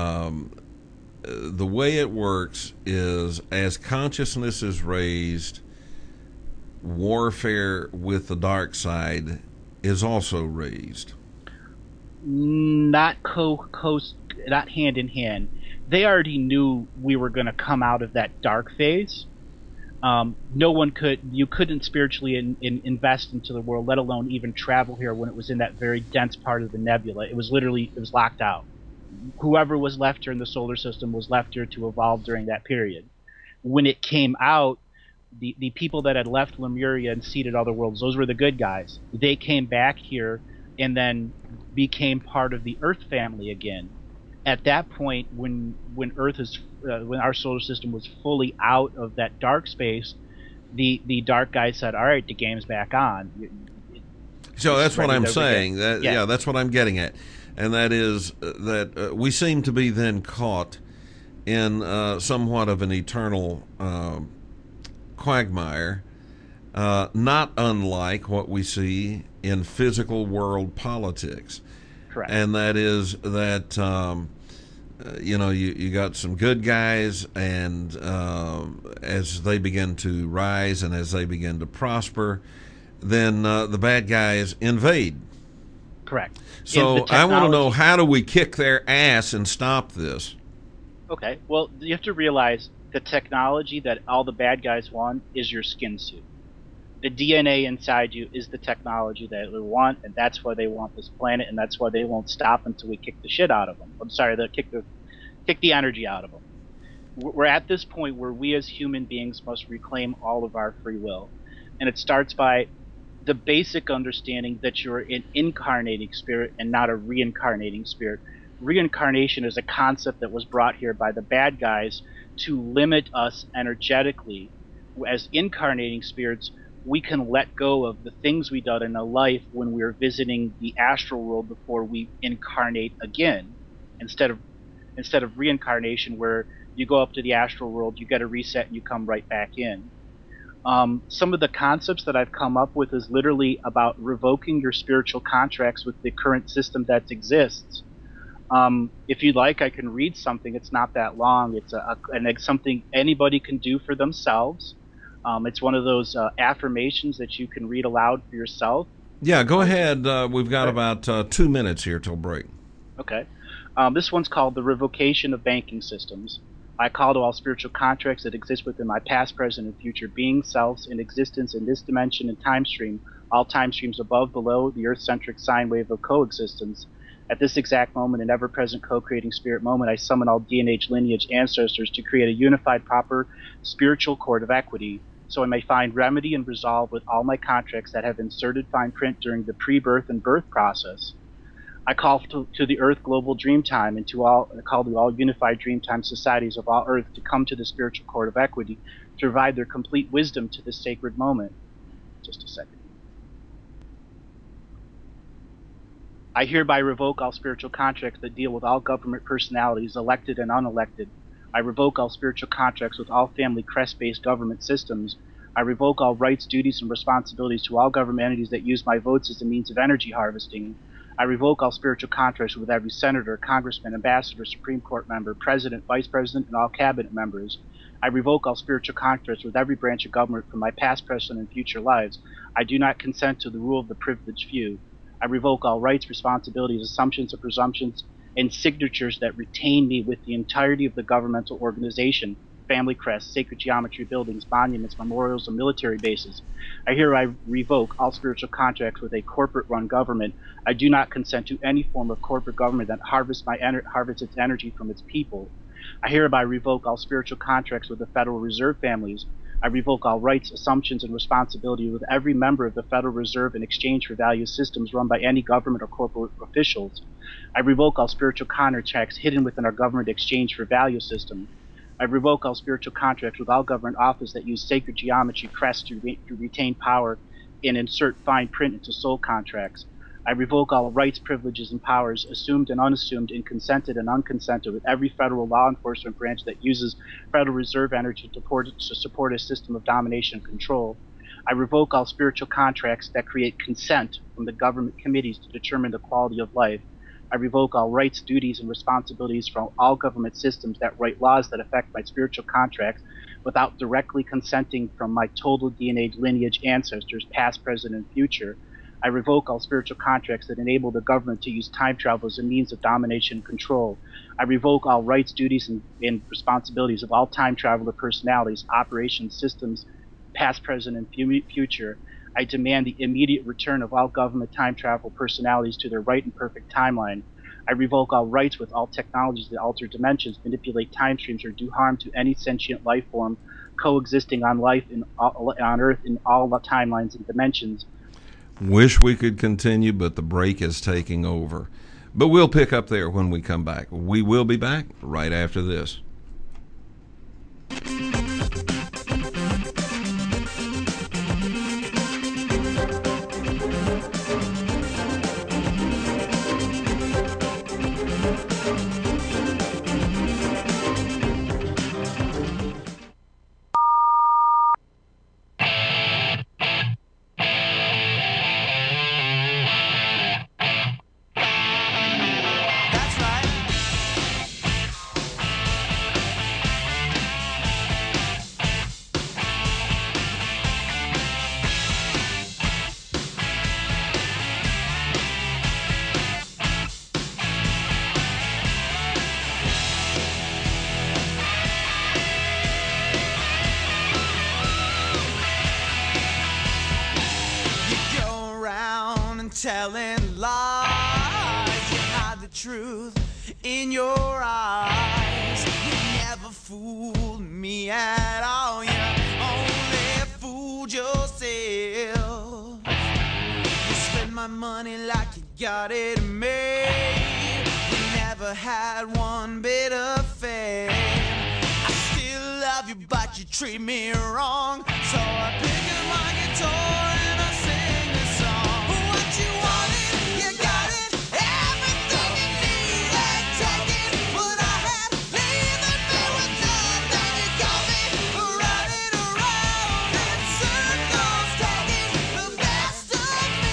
the way it works is as consciousness is raised, warfare with the dark side is also raised. Not not hand in hand. They already knew we were going to come out of that dark phase. You couldn't spiritually invest into the world, let alone even travel here when it was in that very dense part of the nebula. It was locked out. Whoever was left here in the solar system was left here to evolve during that period. When it came out, the people that had left Lemuria and seeded other worlds, those were the good guys. They came back here and then became part of the Earth family again. At that point, when our solar system was fully out of that dark space, the dark guys said, "All right, the game's back on." So that's what I'm saying. That's what I'm getting at, and that is that we seem to be then caught in somewhat of an eternal quagmire, not unlike what we see in physical world politics. Correct. And that is that you got some good guys, and as they begin to rise and as they begin to prosper, then the bad guys invade. Correct. So I want to know, how do we kick their ass and stop this? Okay, well, you have to realize the technology that all the bad guys want is your skin suit. The DNA inside you is the technology that they want, and that's why they want this planet, and that's why they won't stop until we kick the shit out of them. I'm sorry, kick the energy out of them. We're at this point where we as human beings must reclaim all of our free will. And it starts by the basic understanding that you're an incarnating spirit and not a reincarnating spirit. Reincarnation is a concept that was brought here by the bad guys to limit us energetically. As incarnating spirits, we can let go of the things we did in a life when we were visiting the astral world before we incarnate again, instead of reincarnation, where you go up to the astral world, you get a reset, and you come right back in. Some of the concepts that I've come up with is literally about revoking your spiritual contracts with the current system that exists. If you'd like, I can read something. It's not that long. It's something anybody can do for themselves. It's one of those affirmations that you can read aloud for yourself. Yeah, go ahead. We've got about 2 minutes here till break. Okay. This one's called The Revocation of Banking Systems. I call to all spiritual contracts that exist within my past, present, and future beings, selves, in existence in this dimension and time stream, all time streams above, below, the earth-centric sine wave of coexistence. At this exact moment, an ever-present co-creating spirit moment, I summon all DNA lineage ancestors to create a unified, proper spiritual court of equity, so I may find remedy and resolve with all my contracts that have inserted fine print during the pre-birth and birth process. I call to the Earth Global Dreamtime and call to all unified Dreamtime societies of all Earth to come to the spiritual court of equity to provide their complete wisdom to this sacred moment. Just a second. I hereby revoke all spiritual contracts that deal with all government personalities, elected and unelected. I revoke all spiritual contracts with all family crest-based government systems. I revoke all rights, duties, and responsibilities to all government entities that use my votes as a means of energy harvesting. I revoke all spiritual contracts with every senator, congressman, ambassador, Supreme Court member, president, vice president, and all cabinet members. I revoke all spiritual contracts with every branch of government from my past, present, and future lives. I do not consent to the rule of the privileged few. I revoke all rights, responsibilities, assumptions, or presumptions, and signatures that retain me with the entirety of the governmental organization. family crests, sacred geometry buildings, monuments, memorials, and military bases. I hereby revoke all spiritual contracts with a corporate-run government. I do not consent to any form of corporate government that harvests its energy from its people. I hereby revoke all spiritual contracts with the Federal Reserve families. I revoke all rights, assumptions, and responsibility with every member of the Federal Reserve in exchange for value systems run by any government or corporate officials. I revoke all spiritual contracts hidden within our government exchange for value system. I revoke all spiritual contracts with all government office that use sacred geometry crests to retain power and insert fine print into soul contracts. I revoke all rights, privileges, and powers assumed and unassumed and consented and unconsented with every federal law enforcement branch that uses Federal Reserve energy to support a system of domination and control. I revoke all spiritual contracts that create consent from the government committees to determine the quality of life. I revoke all rights, duties, and responsibilities from all government systems that write laws that affect my spiritual contracts without directly consenting from my total DNA lineage ancestors, past, present, and future. I revoke all spiritual contracts that enable the government to use time travel as a means of domination and control. I revoke all rights, duties, and responsibilities of all time traveler personalities, operations, systems, past, present, and future. I demand the immediate return of all government time travel personalities to their right and perfect timeline. I revoke all rights with all technologies that alter dimensions, manipulate time streams, or do harm to any sentient life form coexisting on Earth in all timelines and dimensions. Wish we could continue, but the break is taking over. But we'll pick up there when we come back. We will be back right after this. Telling lies, you hide the truth in your eyes. You never fooled me at all. You only fooled yourself. You spend my money like you got it made. You never had one bit of faith. I still love you, but you treat me wrong. So I pick up my guitar and I sing this song. You want it, you got it, everything you needed, take it. What I had, leaving me with nothing. You got me running around in circles, taking the best of me.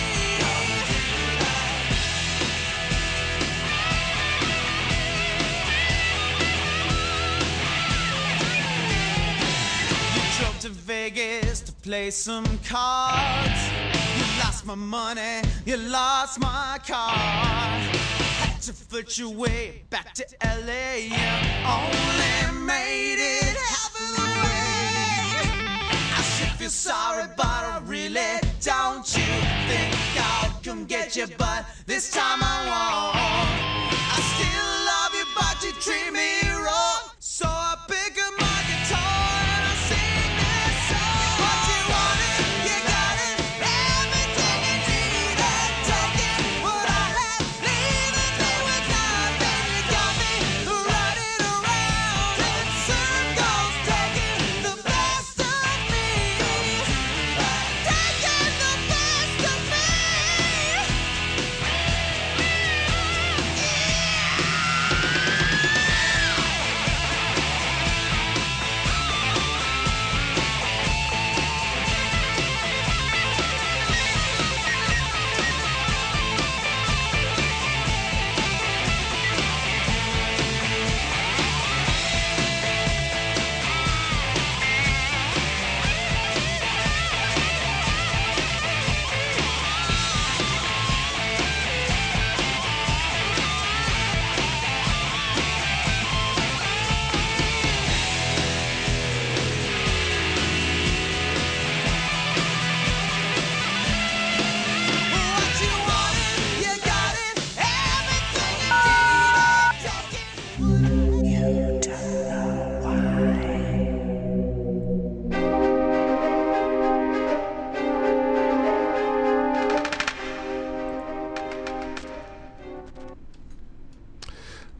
You drove to Vegas to play some cards. Lost my money, you lost my car. Had to flit your way back to LA. You only made it half of the way. I should feel sorry, but I really don't. You think I'll come get you, but this time I won't. I still love you, but you treat me wrong. So I pick up my guitar and I sing this song. What you wanted, you got it.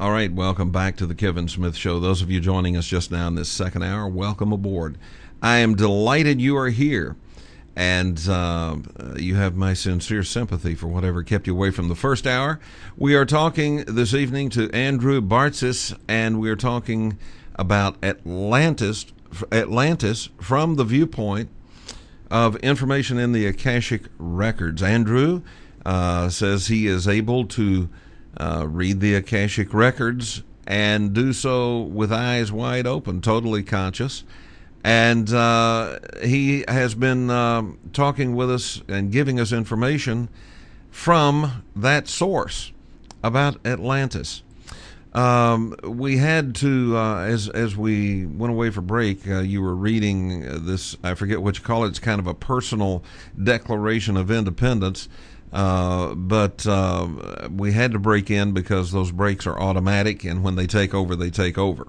All right, welcome back to the Kevin Smith Show. Those of you joining us just now in this second hour, welcome aboard. I am delighted you are here, and you have my sincere sympathy for whatever kept you away from the first hour. We are talking this evening to Andrew Bartzis, and we are talking about Atlantis from the viewpoint of information in the Akashic Records. Andrew says he is able to read the Akashic Records and do so with eyes wide open, totally conscious. And he has been talking with us and giving us information from that source about Atlantis. We had to, as we went away for break, you were reading this, I forget what you call it, it's kind of a personal declaration of independence. But we had to break in because those breaks are automatic, and when they take over, they take over.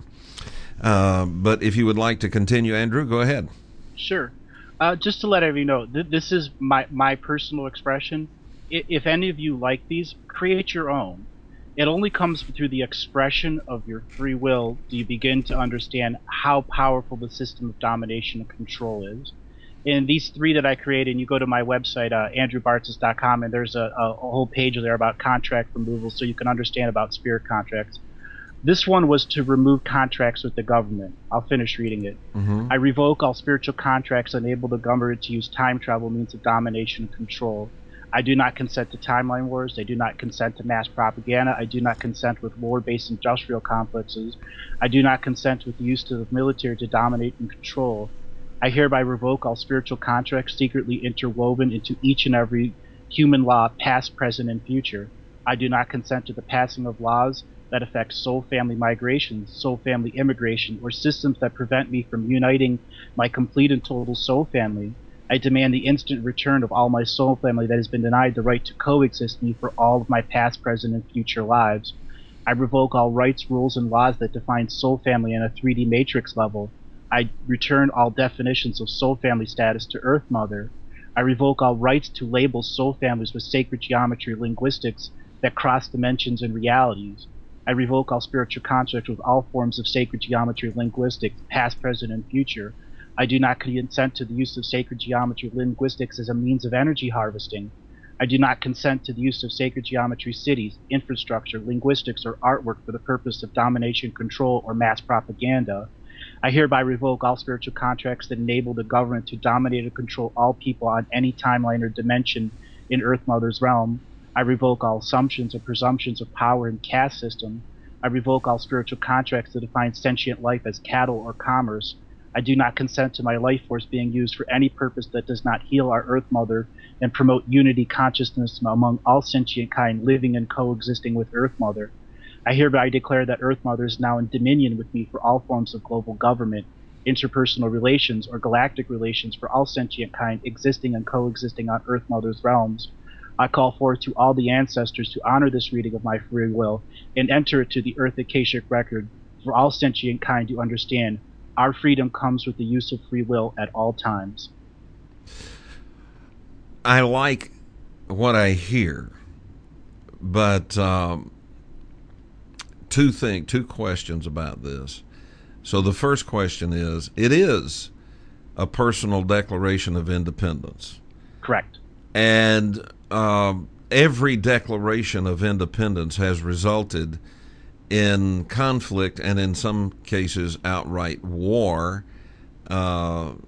But if you would like to continue, Andrew, go ahead. Sure. Just to let everybody know, this is my personal expression. If any of you like these, create your own. It only comes through the expression of your free will do you begin to understand how powerful the system of domination and control is. And these three that I created, and you go to my website, andrewbartzis.com, and there's a whole page there about contract removal so you can understand about spirit contracts. This one was to remove contracts with the government. I'll finish reading it. I revoke all spiritual contracts that enable the government to use time travel means of domination and control. I do not consent to timeline wars. I do not consent to mass propaganda. I do not consent with war-based industrial complexes. I do not consent with the use of the military to dominate and control. I hereby revoke all spiritual contracts secretly interwoven into each and every human law, past, present, and future. I do not consent to the passing of laws that affect soul family migration, soul family immigration, or systems that prevent me from uniting my complete and total soul family. I demand the instant return of all my soul family that has been denied the right to coexist with me for all of my past, present, and future lives. I revoke all rights, rules, and laws that define soul family on a 3D matrix level. I return all definitions of soul family status to Earth Mother. I revoke all rights to label soul families with sacred geometry linguistics that cross dimensions and realities. I revoke all spiritual contracts with all forms of sacred geometry linguistics, past, present, and future. I do not consent to the use of sacred geometry linguistics as a means of energy harvesting. I do not consent to the use of sacred geometry cities, infrastructure, linguistics, or artwork for the purpose of domination, control, or mass propaganda. I hereby revoke all spiritual contracts that enable the government to dominate and control all people on any timeline or dimension in Earth Mother's realm. I revoke all assumptions or presumptions of power and caste system. I revoke all spiritual contracts that define sentient life as cattle or commerce. I do not consent to my life force being used for any purpose that does not heal our Earth Mother and promote unity consciousness among all sentient kind living and coexisting with Earth Mother. I hereby declare that Earth Mother is now in dominion with me for all forms of global government, interpersonal relations, or galactic relations for all sentient kind existing and coexisting on Earth Mother's realms. I call forth to all the ancestors to honor this reading of my free will and enter it to the Earth Akashic Record for all sentient kind to understand our freedom comes with the use of free will at all times. I like what I hear, but two questions about this. So the first question is, it is a personal declaration of independence. Correct. And every declaration of independence has resulted in conflict and in some cases outright war. So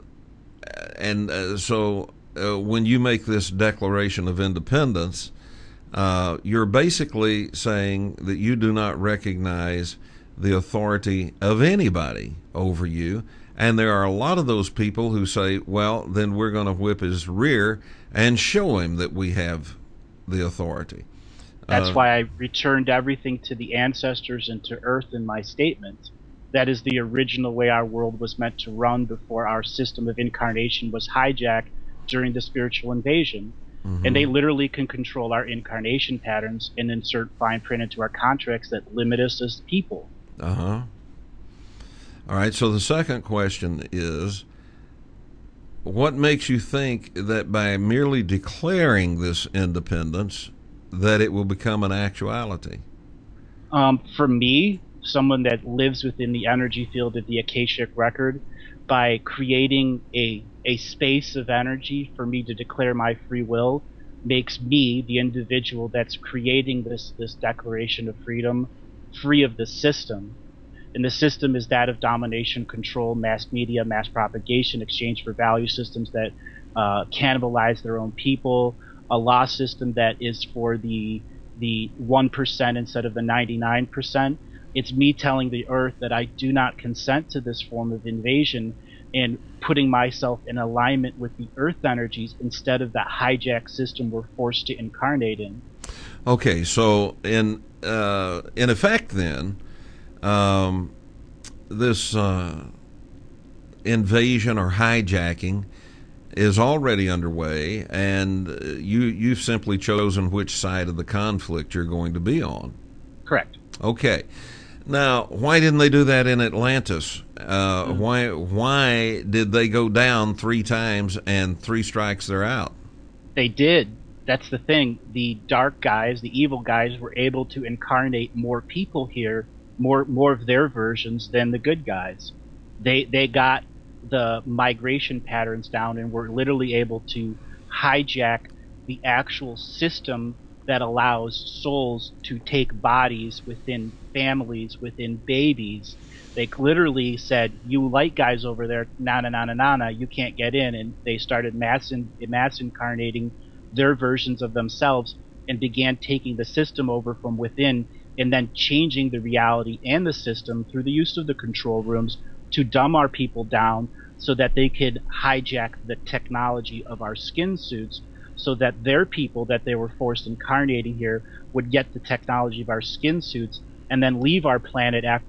when you make this declaration of independence, you're basically saying that you do not recognize the authority of anybody over you. And there are a lot of those people who say, well, then we're going to whip his rear and show him that we have the authority. That's why I returned everything to the ancestors and to Earth in my statement. That is the original way our world was meant to run before our system of incarnation was hijacked during the spiritual invasion. And they literally can control our incarnation patterns and insert fine print into our contracts that limit us as people. All right, so the second question is, what makes you think that by merely declaring this independence that it will become an actuality? For me, someone that lives within the energy field of the Akashic record, by creating a space of energy for me to declare my free will, makes me the individual that's creating this declaration of freedom, free of the system. And the system is that of domination, control, mass media, mass propagation, exchange for value systems that cannibalize their own people, a law system that is for the 1% instead of the 99%. It's me telling the earth that I do not consent to this form of invasion and putting myself in alignment with the earth energies instead of that hijacked system we're forced to incarnate in. Okay, so in effect, then, this invasion or hijacking is already underway, and you've simply chosen which side of the conflict you're going to be on. Correct. Okay. Now, why didn't they do that in Atlantis? Why did they go down 3 times and 3 strikes they're out? They did. That's the thing. The dark guys, the evil guys, were able to incarnate more people here, more of their versions than the good guys. They got the migration patterns down and were literally able to hijack the actual system that allows souls to take bodies within families, within babies. They literally said, "You light guys over there, na na na na na na, you can't get in," and they started mass incarnating their versions of themselves and began taking the system over from within and then changing the reality and the system through the use of the control rooms to dumb our people down so that they could hijack the technology of our skin suits so that their people that they were forced incarnating here would get the technology of our skin suits and then leave our planet after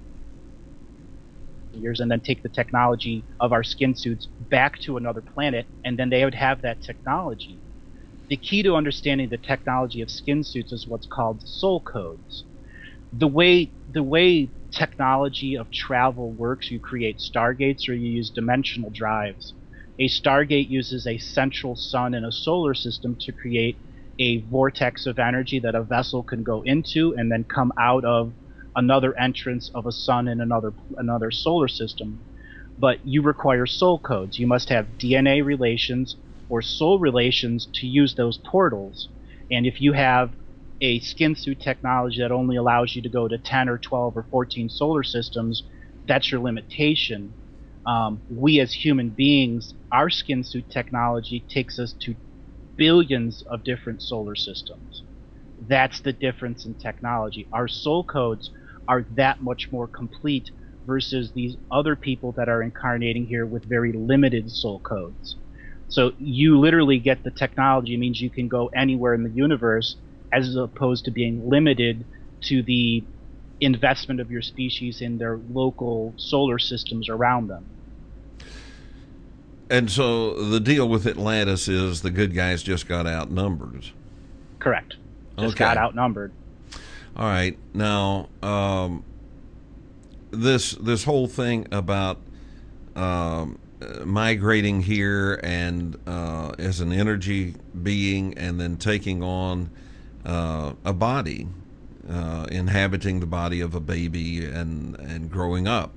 years and then take the technology of our skin suits back to another planet, and then they would have that technology. The key to understanding the technology of skin suits is what's called soul codes. The way technology of travel works, you create stargates or you use dimensional drives. A stargate uses a central sun in a solar system to create a vortex of energy that a vessel can go into and then come out of another entrance of a sun in another solar system. But you require soul codes. You must have DNA relations or soul relations to use those portals. And if you have a skin suit technology that only allows you to go to 10 or 12 or 14 solar systems, that's your limitation. We as human beings, our skin suit technology takes us to billions of different solar systems. That's the difference in technology. Our soul codes are that much more complete versus these other people that are incarnating here with very limited soul codes. So you literally get the technology. It means you can go anywhere in the universe as opposed to being limited to the investment of your species in their local solar systems around them. And so the deal with Atlantis is the good guys just got outnumbered. Correct. Just Okay. got outnumbered. All right. Now, this whole thing about migrating here and as an energy being and then taking on a body, inhabiting the body of a baby and growing up.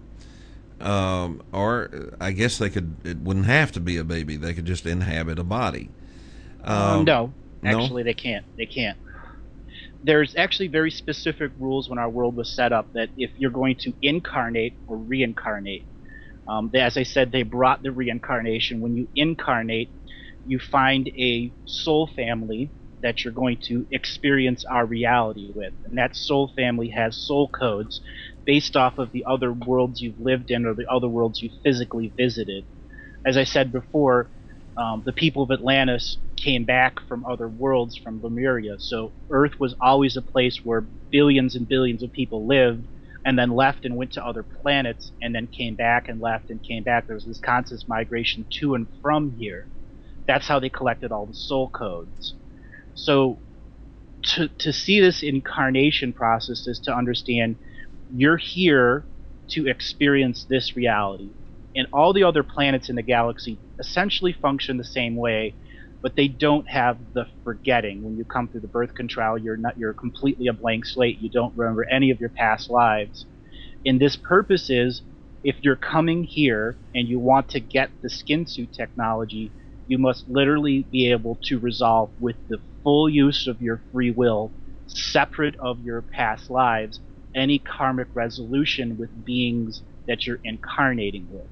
Or I guess it wouldn't have to be a baby. They could just inhabit a body. No, actually they can't. They can't. There's actually very specific rules when our world was set up that if you're going to incarnate or reincarnate, as I said, they brought the reincarnation. When you incarnate, you find a soul family that you're going to experience our reality with. And that soul family has soul codes based off of the other worlds you've lived in or the other worlds you've physically visited. As I said before, the people of Atlantis came back from other worlds, from Lemuria. So Earth was always a place where billions and billions of people lived and then left and went to other planets and then came back and left and came back. There was this constant migration to and from here. That's how they collected all the soul codes. So to see this incarnation process is to understand you're here to experience this reality. And all the other planets in the galaxy essentially function the same way. but they don't have the forgetting. When you come through the birth control, you're completely a blank slate. You don't remember any of your past lives. And this purpose is, if you're coming here and you want to get the skin suit technology, you must literally be able to resolve with the full use of your free will, separate of your past lives, any karmic resolution with beings that you're incarnating with.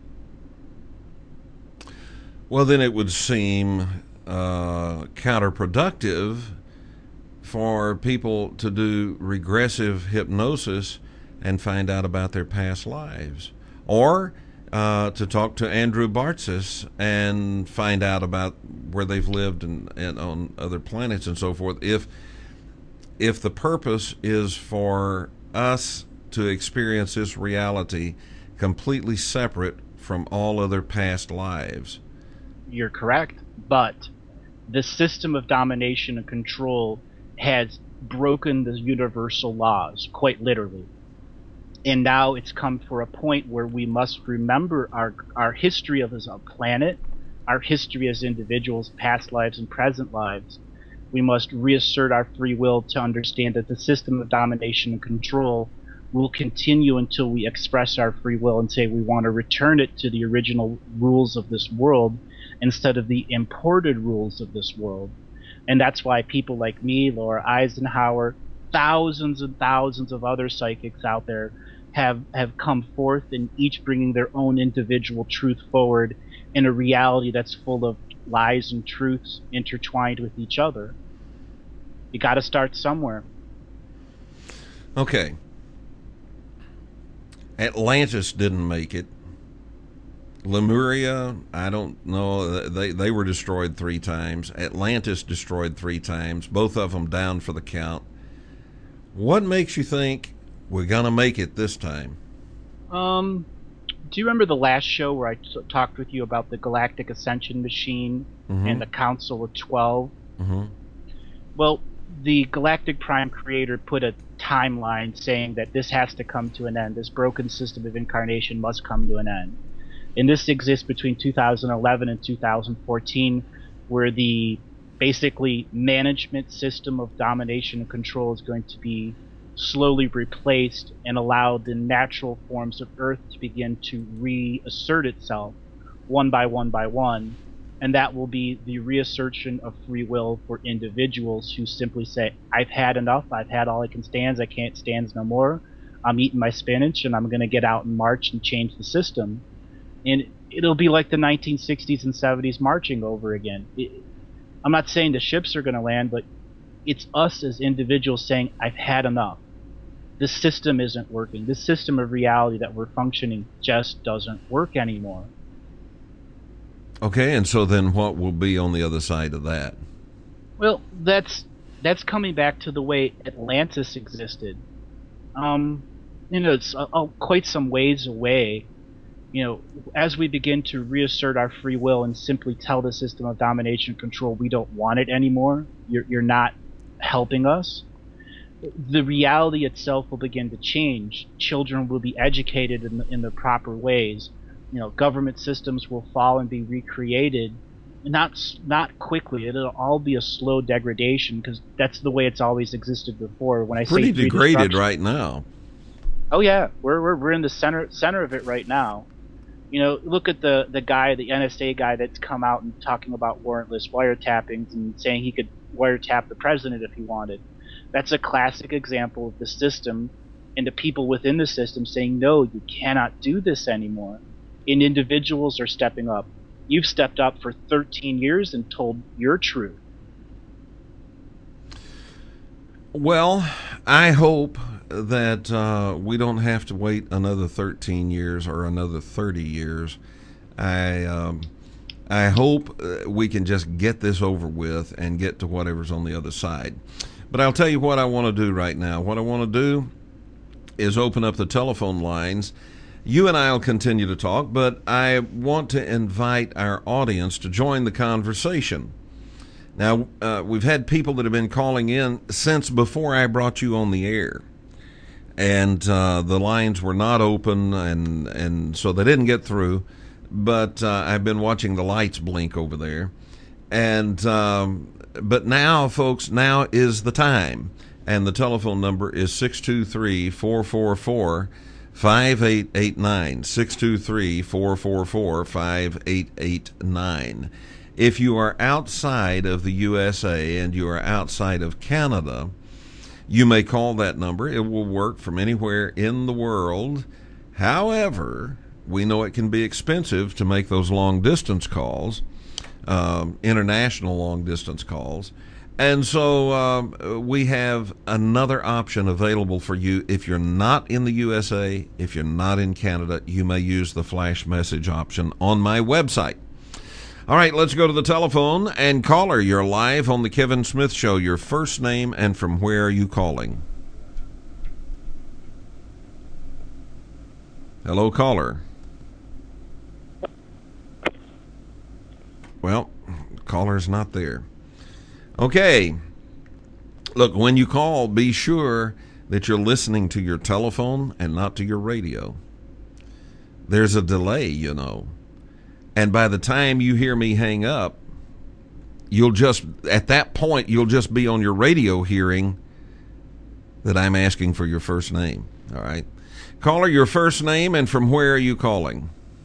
Well, then it would seem counterproductive for people to do regressive hypnosis and find out about their past lives, or to talk to Andrew Bartzis and find out about where they've lived and on other planets and so forth. If the purpose is for us to experience this reality completely separate from all other past lives. You're correct, but the system of domination and control has broken the universal laws, quite literally. And now it's come for a point where we must remember our history of as a planet, our history as individuals, past lives and present lives. We must reassert our free will to understand that the system of domination and control will continue until we express our free will and say we want to return it to the original rules of this world instead of the imported rules of this world. And that's why people like me, Laura Eisenhower, thousands and thousands of other psychics out there have come forth, and each bringing their own individual truth forward in a reality that's full of lies and truths intertwined with each other. You got to start somewhere. Okay. Atlantis didn't make it. Lemuria, I don't know. They were destroyed 3 times. Atlantis destroyed 3 times. Both of them down for the count. What makes you think we're going to make it this time? Do you remember the last show where I talked with you about the Galactic Ascension Machine and the Council of 12? Mm-hmm. Well, the Galactic Prime Creator put a timeline saying that this has to come to an end. This broken system of incarnation must come to an end. And this exists between 2011 and 2014, where the basically management system of domination and control is going to be slowly replaced and allow the natural forms of Earth to begin to reassert itself one by one by one. And that will be the reassertion of free will for individuals who simply say, I've had enough, I've had all I can stand, I can't stand no more, I'm eating my spinach and I'm going to get out and march and change the system. And it'll be like the 1960s and 70s marching over again. I'm not saying the ships are going to land, but it's us as individuals saying, I've had enough. This system isn't working. This system of reality that we're functioning just doesn't work anymore. Okay, and so then what will be on the other side of that? Well, that's coming back to the way Atlantis existed. It's quite some ways away. As we begin to reassert our free will and simply tell the system of domination and control we don't want it anymore, you're not helping us, the reality itself will begin to change. Children will be educated in the proper ways. Government systems will fall and be recreated, not quickly. It'll all be a slow degradation because that's the way it's always existed before. When I say pretty degraded right now. Oh yeah, we're in the center of it right now. Look at the NSA guy that's come out and talking about warrantless wiretappings and saying he could wiretap the president if he wanted. That's a classic example of the system and the people within the system saying, no, you cannot do this anymore. And individuals are stepping up. You've stepped up for 13 years and told your truth. Well, I hope that we don't have to wait another 13 years or another 30 years. I hope we can just get this over with and get to whatever's on the other side. But I'll tell you what I want to do right now. What I want to do is open up the telephone lines. You and I will continue to talk, but I want to invite our audience to join the conversation. Now, we've had people that have been calling in since before I brought you on the air. And the lines were not open, and so they didn't get through. But I've been watching the lights blink over there. But now, folks, now is the time. And the telephone number is 623-444-5889. 623-444-5889. If you are outside of the USA and you are outside of Canada, you may call that number. It will work from anywhere in the world. However, we know it can be expensive to make those long-distance calls, international long-distance calls. And so we have another option available for you. If you're not in the USA, if you're not in Canada, you may use the flash message option on my website. All right, let's go to the telephone. And caller, you're live on the Kevin Smith Show. Your first name and from where are you calling? Hello, caller. Well, caller's not there. Okay. Look, when you call, be sure that you're listening to your telephone and not to your radio. There's a delay, you know. And by the time you hear me hang up, at that point, you'll just be on your radio hearing that I'm asking for your first name. All right. Caller, your first name and from where are you calling?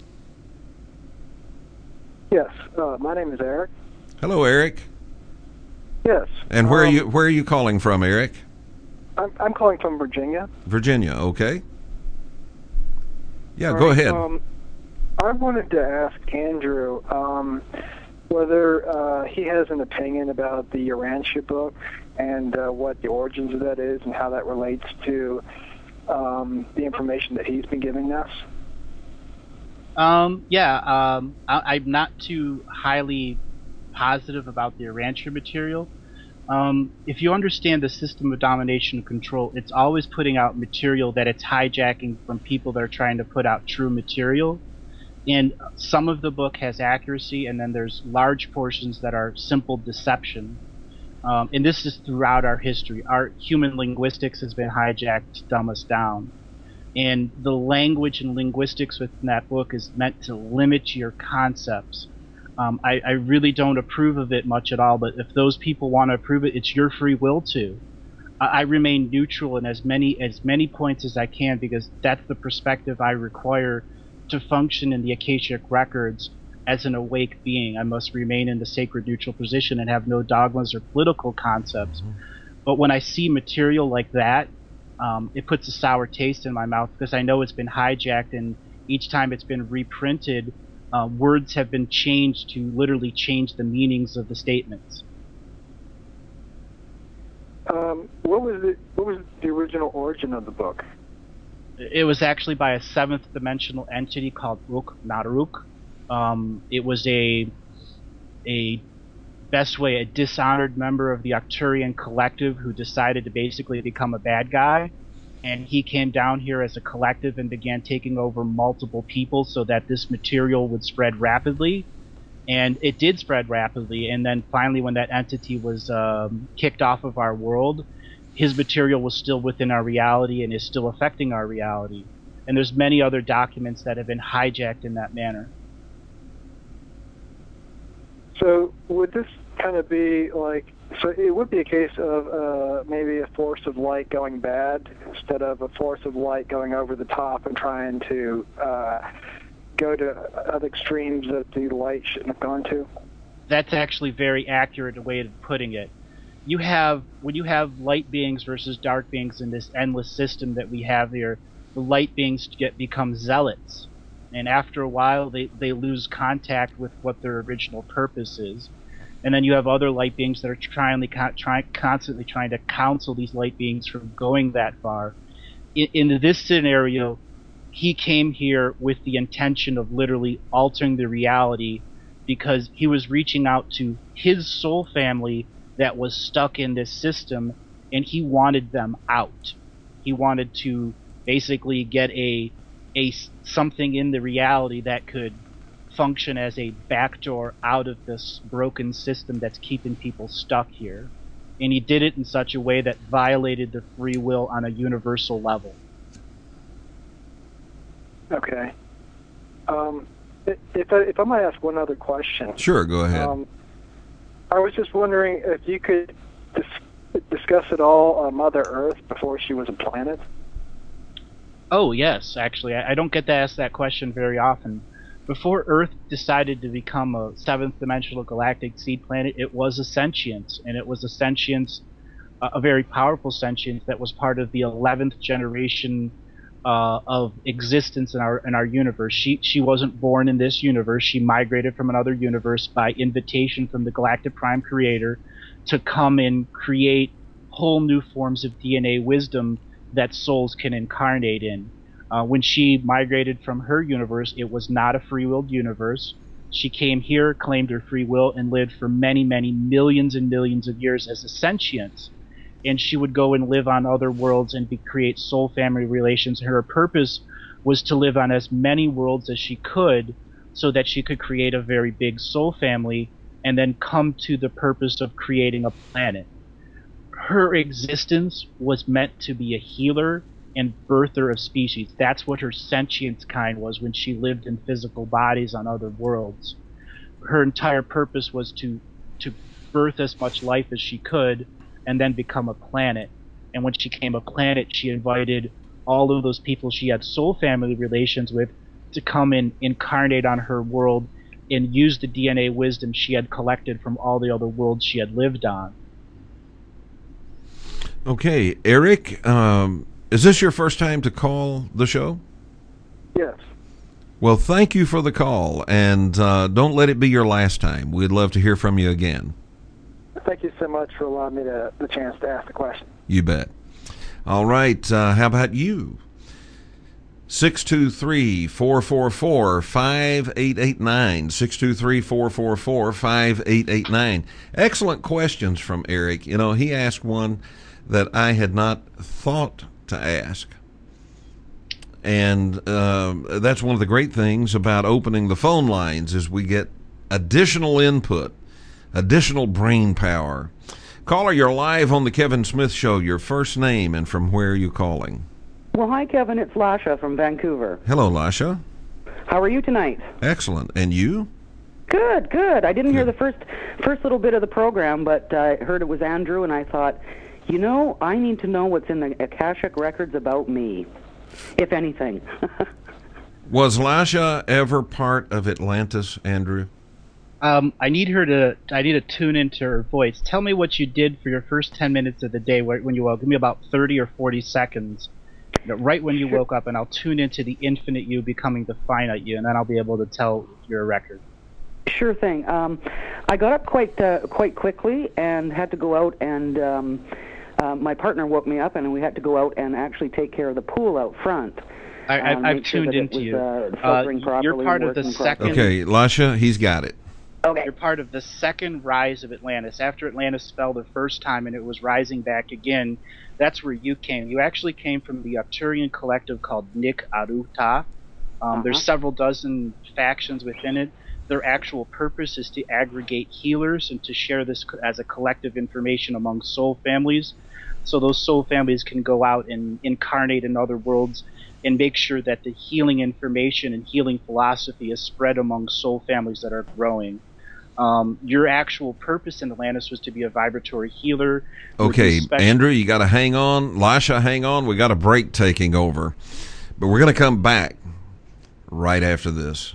Yes, my name is Eric. Hello, Eric. Yes. And where are you calling from, Eric? I'm calling from Virginia. Virginia, okay. Yeah, All go right, ahead. I wanted to ask Andrew whether he has an opinion about the Urantia book and what the origins of that is and how that relates to the information that he's been giving us. I'm not too highly positive about the Urantia material. If you understand the system of domination and control, it's always putting out material that it's hijacking from people that are trying to put out true material. And some of the book has accuracy, and then there's large portions that are simple deception. And this is throughout our history. Our human linguistics has been hijacked to dumb us down. And the language and linguistics within that book is meant to limit your concepts. I really don't approve of it much at all, but if those people want to approve it, it's your free will to. I remain neutral in as many points as I can, because that's the perspective I require to function in the Akashic records as an awake being. I must remain in the sacred neutral position and have no dogmas or political concepts. But when I see material like that, it puts a sour taste in my mouth, because I know it's been hijacked, and each time it's been reprinted, words have been changed to literally change the meanings of the statements. What was the original origin of the book? It was actually by a seventh dimensional entity called Ruk Nadaruk. It was a dishonored member of the Arcturian collective who decided to basically become a bad guy. And he came down here as a collective and began taking over multiple people so that this material would spread rapidly. And it did spread rapidly. And then finally, when that entity was kicked off of our world, his material was still within our reality and is still affecting our reality. And there's many other documents that have been hijacked in that manner. So would this kind of be like, so it would be a case of maybe a force of light going bad instead of a force of light going over the top and trying to go to other extremes that the light shouldn't have gone to? That's actually very accurate way of putting it. When you have light beings versus dark beings in this endless system that we have here, the light beings become zealots. And after a while, they lose contact with what their original purpose is. And then you have other light beings that are constantly trying to counsel these light beings from going that far. In this scenario, he came here with the intention of literally altering the reality, because he was reaching out to his soul family that was stuck in this system, and he wanted them out. He wanted to basically get a something in the reality that could function as a backdoor out of this broken system that's keeping people stuck here. And he did it in such a way that violated the free will on a universal level. Okay. If I might ask one other question. Sure, go ahead. I was just wondering if you could discuss at all Mother Earth before she was a planet. Oh, yes, actually. I don't get to ask that question very often. Before Earth decided to become a seventh dimensional galactic seed planet, it was a sentience, and it was a sentience, a very powerful sentience that was part of the 11th generation of existence in our universe. She wasn't born in this universe. She migrated from another universe by invitation from the Galactic Prime Creator to come and create whole new forms of DNA wisdom that souls can incarnate in. When she migrated from her universe, it was not a free-willed universe. She came here, claimed her free will, and lived for many, many millions and millions of years as a sentience. And she would go and live on other worlds and create soul family relations. Her purpose was to live on as many worlds as she could so that she could create a very big soul family and then come to the purpose of creating a planet. Her existence was meant to be a healer and birther of species. That's what her sentience kind was when she lived in physical bodies on other worlds. Her entire purpose was to birth as much life as she could and then become a planet. And when she became a planet, she invited all of those people she had soul family relations with to come and incarnate on her world and use the DNA wisdom she had collected from all the other worlds she had lived on. Okay, Eric, is this your first time to call the show? Yes. Well, thank you for the call, and don't let it be your last time. We'd love to hear from you again. Thank you so much for allowing me the chance to ask the question. You bet. All right, how about you? 623-444-5889, 623-444-5889. Excellent questions from Eric. You know, he asked one that I had not thought to ask. And that's one of the great things about opening the phone lines is we get additional input, additional brain power. Caller, you're live on the Kevin Smith Show. Your first name and from where are you calling? Well, hi, Kevin. It's Lasha from Vancouver. Hello, Lasha. How are you tonight? Excellent. And you? Good, good. I didn't hear the first little bit of the program, but I heard it was Andrew, and I thought, you know, I need to know what's in the Akashic records about me, if anything. Was Lasha ever part of Atlantis, Andrew? I need to tune into her voice. Tell me what you did for your first 10 minutes of the day when you woke. Give me about 30 or 40 seconds, right when you woke up, and I'll tune into the infinite you becoming the finite you, and then I'll be able to tell your record. Sure thing. I got up quite quickly and had to go out and my partner woke me up, and we had to go out and actually take care of the pool out front. I've tuned into you. You're part of the second. Okay, Lasha, he's got it. Okay. You're part of the second rise of Atlantis. After Atlantis fell the first time and it was rising back again, that's where you came. You actually came from the Arcturian collective called Nik Aruta. There's several dozen factions within it. Their actual purpose is to aggregate healers and to share this as a collective information among soul families. So those soul families can go out and incarnate in other worlds and make sure that the healing information and healing philosophy is spread among soul families that are growing. Your actual purpose in Atlantis was to be a vibratory healer. Okay, Andrew, you got to hang on. Lasha, hang on. We got a break taking over. But we're going to come back right after this.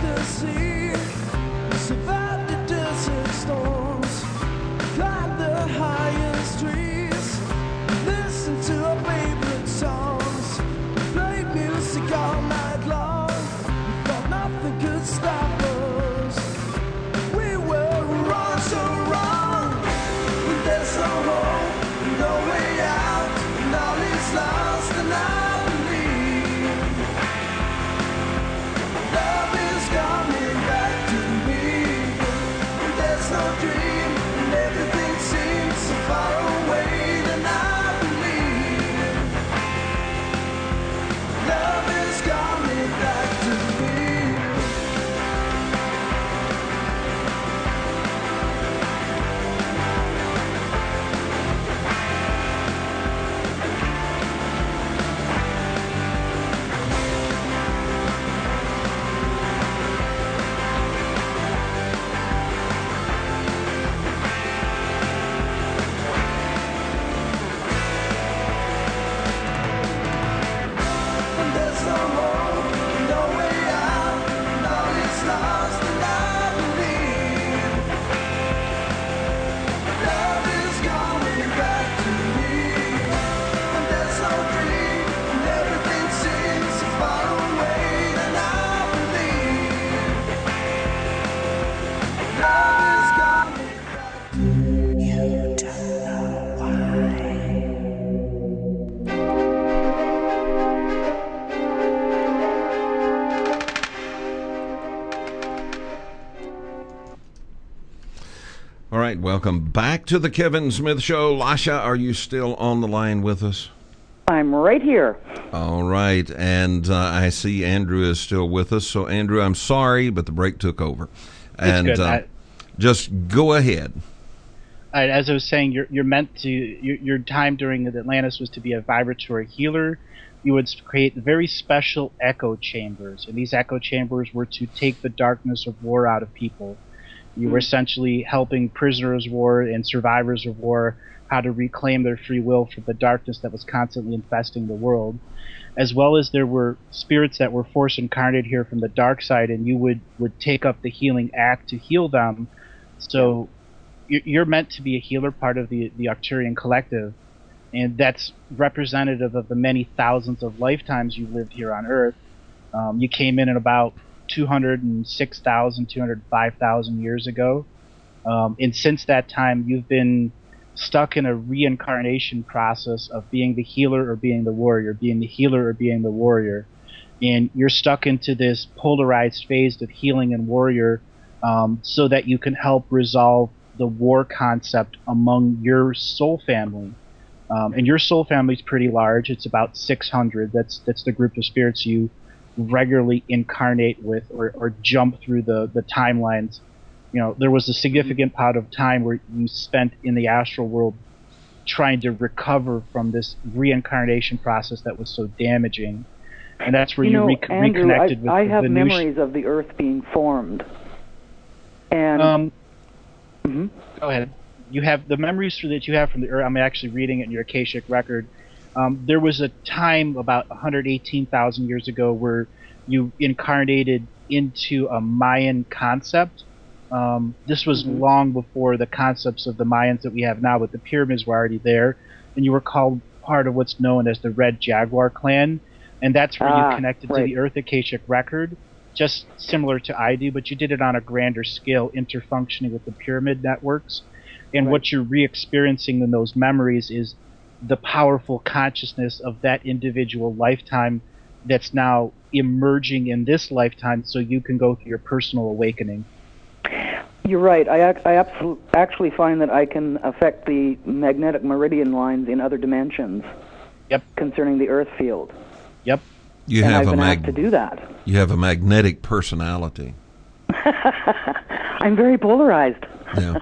ecstasy. Survived the desert storms, climbed the highest trees, listened to our favorite songs, played music all night long. We thought nothing could stop us. We were wrong, so wrong. But there's no hope, no way out, and all is lost, and I believe love is coming back to me. And there's no dream, and everything seems so far away, then I believe love is coming back to me. And there's no hope, no way out, and all is lost, and I believe love is coming back to me. And there's no dream, and everything seems so far away, and I believe love is coming back to me. You don't know why. All right, welcome back to the Kevin Smith Show. Lasha, are you still on the line with us? I'm right here. All right, and I see Andrew is still with us. So, Andrew, I'm sorry, but the break took over. And good. just go ahead. As I was saying, you're meant to. Your time during Atlantis was to be a vibratory healer. You would create very special echo chambers, and these echo chambers were to take the darkness of war out of people. You were essentially helping prisoners of war and survivors of war how to reclaim their free will from the darkness that was constantly infesting the world. As well as there were spirits that were force incarnated here from the dark side, and you would take up the healing act to heal them. So you're meant to be a healer, part of the Arcturian collective, and that's representative of the many thousands of lifetimes you lived here on Earth. You came in at about 206,000, 205,000 years ago. And since that time, you've been stuck in a reincarnation process of being the healer or being the warrior, being the healer or being the warrior. And you're stuck into this polarized phase of healing and warrior so that you can help resolve the war concept among your soul family. And your soul family is pretty large. It's about 600. That's the group of spirits you regularly incarnate with or jump through the timelines. You know, there was a significant part of time where you spent in the astral world trying to recover from this reincarnation process that was so damaging. And that's where Andrew, reconnected with I have the memories of the Earth being formed. And Go ahead. You have the memories that you have from the Earth. I'm actually reading it in your Akashic record. There was a time about 118,000 years ago where you incarnated into a Mayan concept. This was long before the concepts of the Mayans that we have now, but the pyramids were already there, and you were called part of what's known as the Red Jaguar clan, and that's where you connected to the Earth Akashic record, just similar to I do, but you did it on a grander scale, interfunctioning with the pyramid networks. And what you're re-experiencing in those memories is the powerful consciousness of that individual lifetime that's now emerging in this lifetime, so you can go through your personal awakening. You're right. I actually find that I can affect the magnetic meridian lines in other dimensions. Yep. Concerning the Earth field. Yep. I've been asked to do that. You have a magnetic personality. I'm very polarized. Yeah.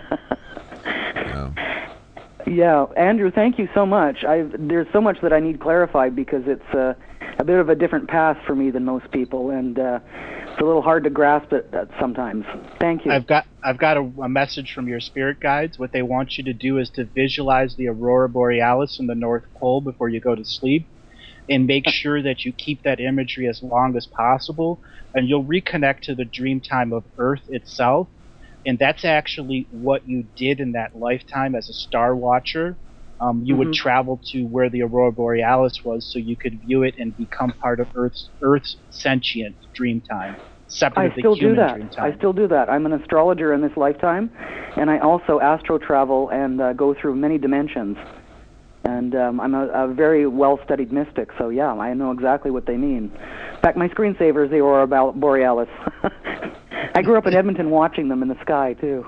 Yeah, Andrew, thank you so much. There's so much that I need clarified because it's a bit of a different path for me than most people, and it's a little hard to grasp it sometimes. Thank you. I've got a message from your spirit guides. What they want you to do is to visualize the aurora borealis in the North Pole before you go to sleep, and make sure that you keep that imagery as long as possible, and you'll reconnect to the dream time of Earth itself. And that's actually what you did in that lifetime as a star watcher. You would travel to where the aurora borealis was, so you could view it and become part of Earth's sentient dream time, separate of the human dream time. I still do that. I'm an astrologer in this lifetime, and I also astro travel and go through many dimensions. And I'm a very well-studied mystic, so yeah, I know exactly what they mean. In fact, my screensaver is the aurora borealis. I grew up in Edmonton watching them in the sky, too.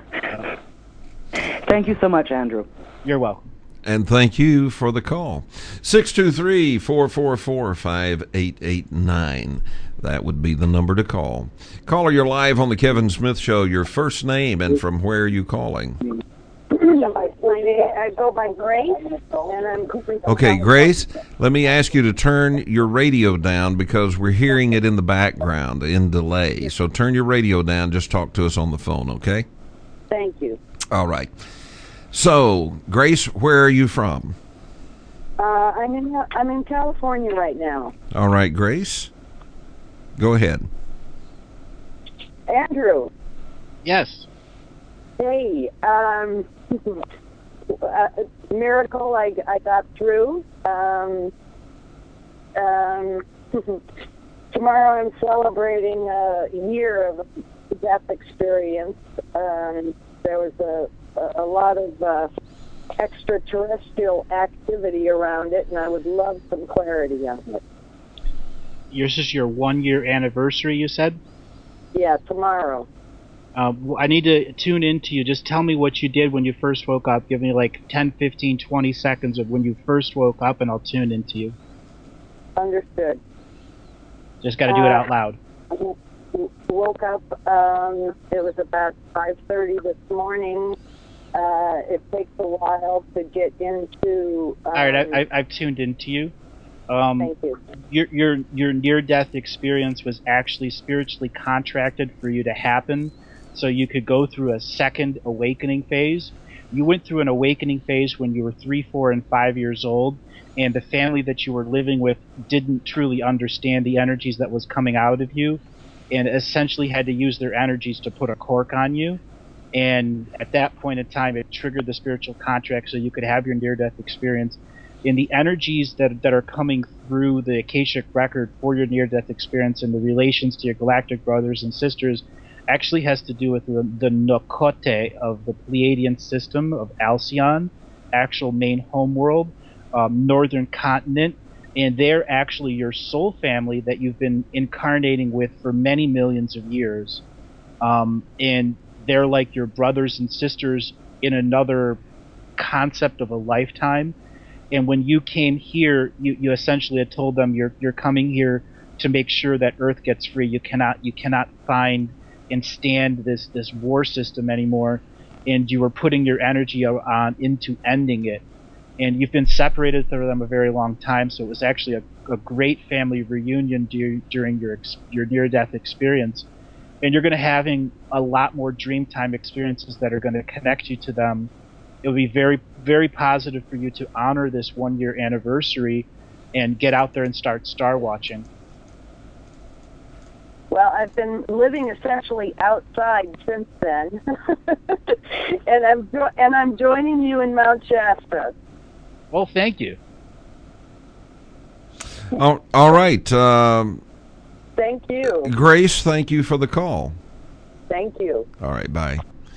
Thank you so much, Andrew. You're welcome. And thank you for the call. 623-444-5889. That would be the number to call. Caller, you're live on the Kevin Smith Show. Your first name and from where are you calling? I go by Grace, and I'm Okay, Grace, let me ask you to turn your radio down because we're hearing it in the background in delay. So turn your radio down. Just talk to us on the phone, okay? Thank you. All right. So, Grace, where are you from? I'm in California right now. All right, Grace, go ahead. Andrew. Yes. Hey, miracle, I got through. Tomorrow I'm celebrating a year of death experience. There was a lot of extraterrestrial activity around it, and I would love some clarity on it. Yours is your 1-year anniversary, you said? Yeah, tomorrow. I need to tune into you. Just tell me what you did when you first woke up. Give me like 10, 15, 20 seconds of when you first woke up, and I'll tune into you. Understood. Just got to do it out loud. Woke up, it was about 5:30 this morning. It takes a while to get into... All right, I've tuned into you. Thank you. Your near-death experience was actually spiritually contracted for you to happen, so you could go through a second awakening phase. You went through an awakening phase when you were 3, 4, and 5 years old, and the family that you were living with didn't truly understand the energies that was coming out of you, and essentially had to use their energies to put a cork on you. And at that point in time, it triggered the spiritual contract so you could have your near-death experience. And the energies that are coming through the Akashic record for your near-death experience and the relations to your galactic brothers and sisters actually has to do with the Nokote of the Pleiadian system of Alcyon, actual main homeworld, northern continent, and they're actually your soul family that you've been incarnating with for many millions of years. And they're like your brothers and sisters in another concept of a lifetime. And when you came here, you essentially had told them you're coming here to make sure that Earth gets free. You cannot find and stand this war system anymore, and you were putting your energy on into ending it. And you've been separated from them a very long time, so it was actually a great family reunion during your near-death experience. And you're going to having a lot more dream-time experiences that are going to connect you to them. It'll be very, very positive for you to honor this 1-year anniversary and get out there and start star watching. Well, I've been living essentially outside since then, and I'm joining you in Mount Shasta. Well, thank you. All right. Thank you. Grace, thank you for the call. Thank you. All right, bye.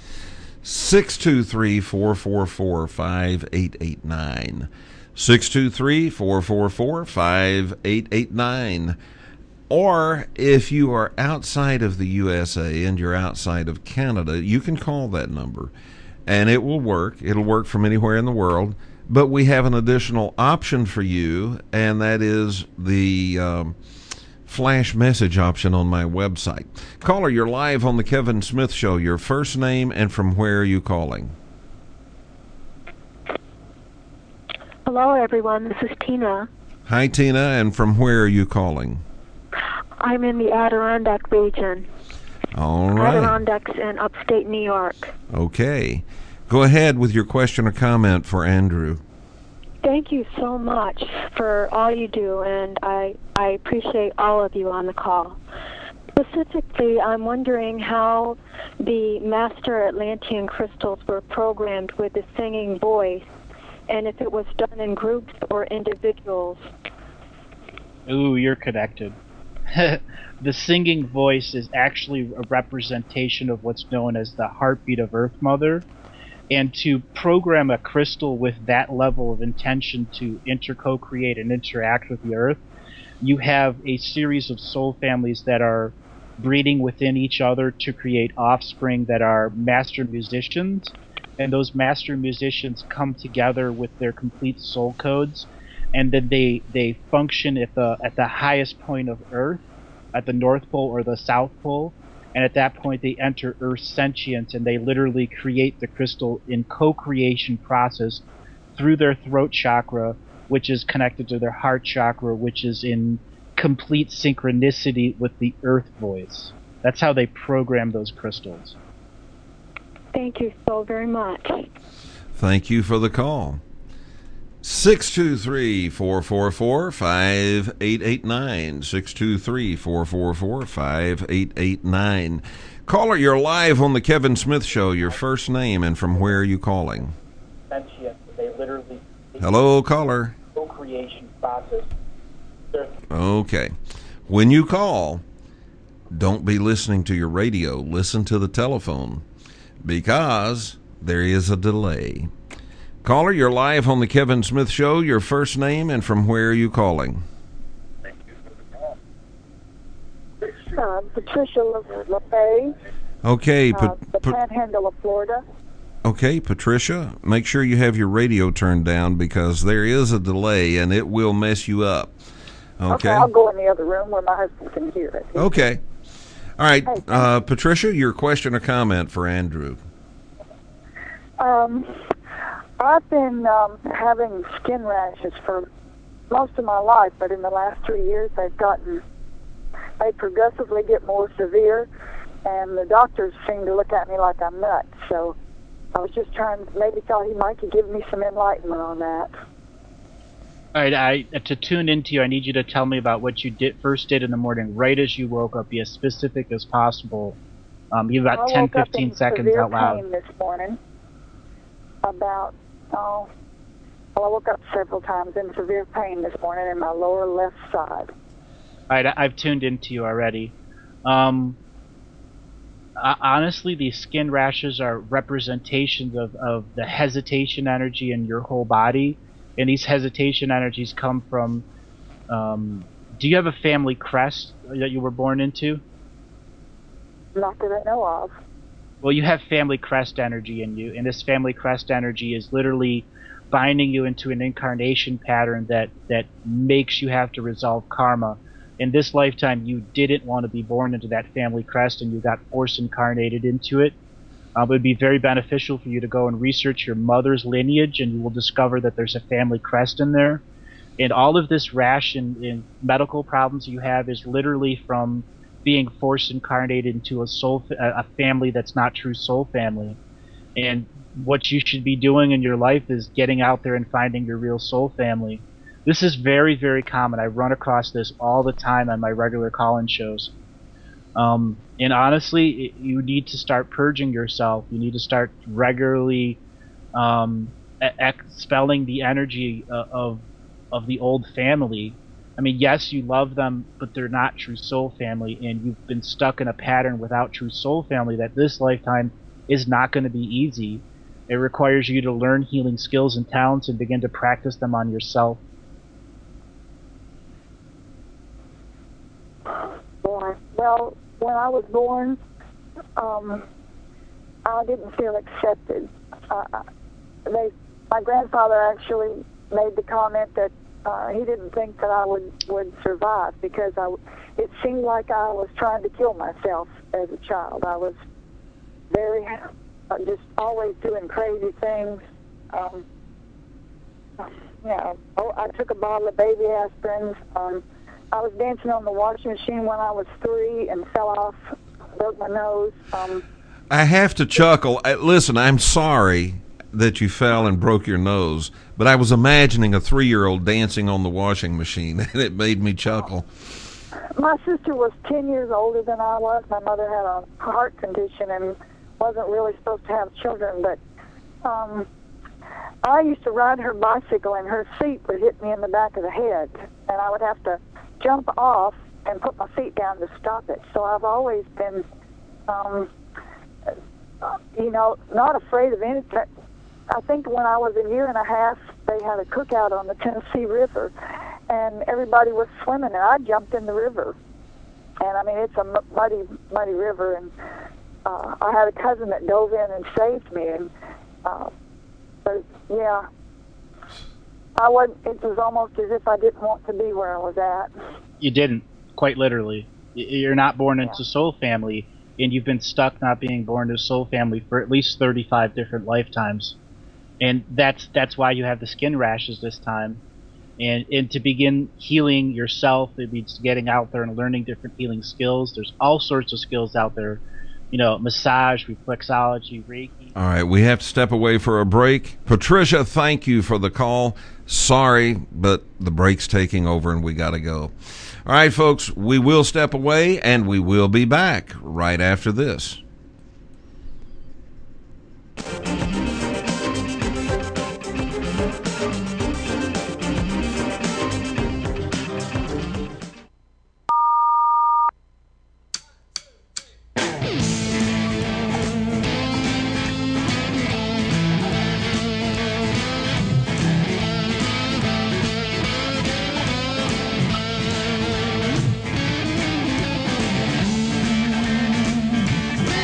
623-444-5889. 623-444-5889. Or if you are outside of the USA and you're outside of Canada, you can call that number, and it will work. It'll work from anywhere in the world. But we have an additional option for you, and that is the flash message option on my website. Caller, you're live on the Kevin Smith Show. Your first name and from where are you calling? Hello, everyone. This is Tina. Hi, Tina, and from where are you calling? I'm in the Adirondack region. All right. Adirondacks in upstate New York. Okay. Go ahead with your question or comment for Andrew. Thank you so much for all you do, and I appreciate all of you on the call. Specifically, I'm wondering how the Master Atlantean crystals were programmed with the singing voice, and if it was done in groups or individuals. Ooh, you're connected. The singing voice is actually a representation of what's known as the heartbeat of Earth Mother. And to program a crystal with that level of intention to co-create and interact with the Earth, you have a series of soul families that are breeding within each other to create offspring that are master musicians. And those master musicians come together with their complete soul codes, and then they function at the highest point of Earth, at the North Pole or the South Pole, and at that point they enter Earth's sentience, and they literally create the crystal in co-creation process through their throat chakra, which is connected to their heart chakra, which is in complete synchronicity with the Earth voice. That's how they program those crystals. Thank you so very much. Thank you for the call. 623-444-5889. 623-444-5889. Caller, you're live on the Kevin Smith Show. Your first name and from where are you calling? They literally Hello, caller. co-creation process. Okay. When you call, don't be listening to your radio. Listen to the telephone because there is a delay. Caller, you're live on the Kevin Smith Show. Your first name and from where are you calling? Patricia LaFay, Okay, the Panhandle of Florida. Okay, Patricia, make sure you have your radio turned down because there is a delay and it will mess you up. Okay, I'll go in the other room where my husband can hear it. Okay. All right, Patricia, your question or comment for Andrew? I've been having skin rashes for most of my life, but in the last 3 years they progressively get more severe, and the doctors seem to look at me like I'm nuts. So I was just maybe thought he might give me some enlightenment on that. All right, to tune into you, I need you to tell me about what you first did in the morning, right as you woke up. Be as specific as possible. Give about 10, 15 seconds out loud. I woke up in severe pain this morning. I woke up several times in severe pain this morning in my lower left side. All right, I've tuned into you already. Honestly, these skin rashes are representations of the hesitation energy in your whole body. And these hesitation energies come from, do you have a family crest that you were born into? Not that I know of. Well, you have family crest energy in you, and this family crest energy is literally binding you into an incarnation pattern that makes you have to resolve karma. In this lifetime, you didn't want to be born into that family crest, and you got force incarnated into it. It would be very beneficial for you to go and research your mother's lineage, and you will discover that there's a family crest in there. And all of this rash and medical problems you have is literally from being force incarnated into a family that's not true soul family. And what you should be doing in your life is getting out there and finding your real soul family. This is very, very common. I run across this all the time on my regular call-in shows. And honestly, you need to start purging yourself. You need to start regularly expelling the energy of the old family. I mean, yes, you love them, but they're not true soul family, and you've been stuck in a pattern without true soul family that this lifetime is not going to be easy. It requires you to learn healing skills and talents and begin to practice them on yourself. Well, when I was born, I didn't feel accepted. My grandfather actually made the comment that he didn't think that I would survive because it seemed like I was trying to kill myself as a child. I was very just always doing crazy things. I took a bottle of baby aspirins. I was dancing on the washing machine when I was 3 and fell off, broke my nose. I have to chuckle. Listen, I'm sorry. that you fell and broke your nose, but I was imagining a 3-year-old dancing on the washing machine, and it made me chuckle. My sister was 10 years older than I was. My mother had a heart condition and wasn't really supposed to have children, but I used to ride her bicycle, and her seat would hit me in the back of the head, and I would have to jump off and put my feet down to stop it. So I've always been, not afraid of anything. I think when I was a year and a half, they had a cookout on the Tennessee River, and everybody was swimming, and I jumped in the river. And, I mean, it's a muddy, muddy river, and I had a cousin that dove in and saved me. And, but, yeah, it was almost as if I didn't want to be where I was at. You didn't, quite literally. You're not born into soul family, and you've been stuck not being born to soul family for at least 35 different lifetimes. And that's why you have the skin rashes this time. And to begin healing yourself, it means getting out there and learning different healing skills. There's all sorts of skills out there. Massage, reflexology, Reiki. All right, we have to step away for a break. Patricia, thank you for the call. Sorry, but the break's taking over and we got to go. All right, folks, we will step away and we will be back right after this. Well,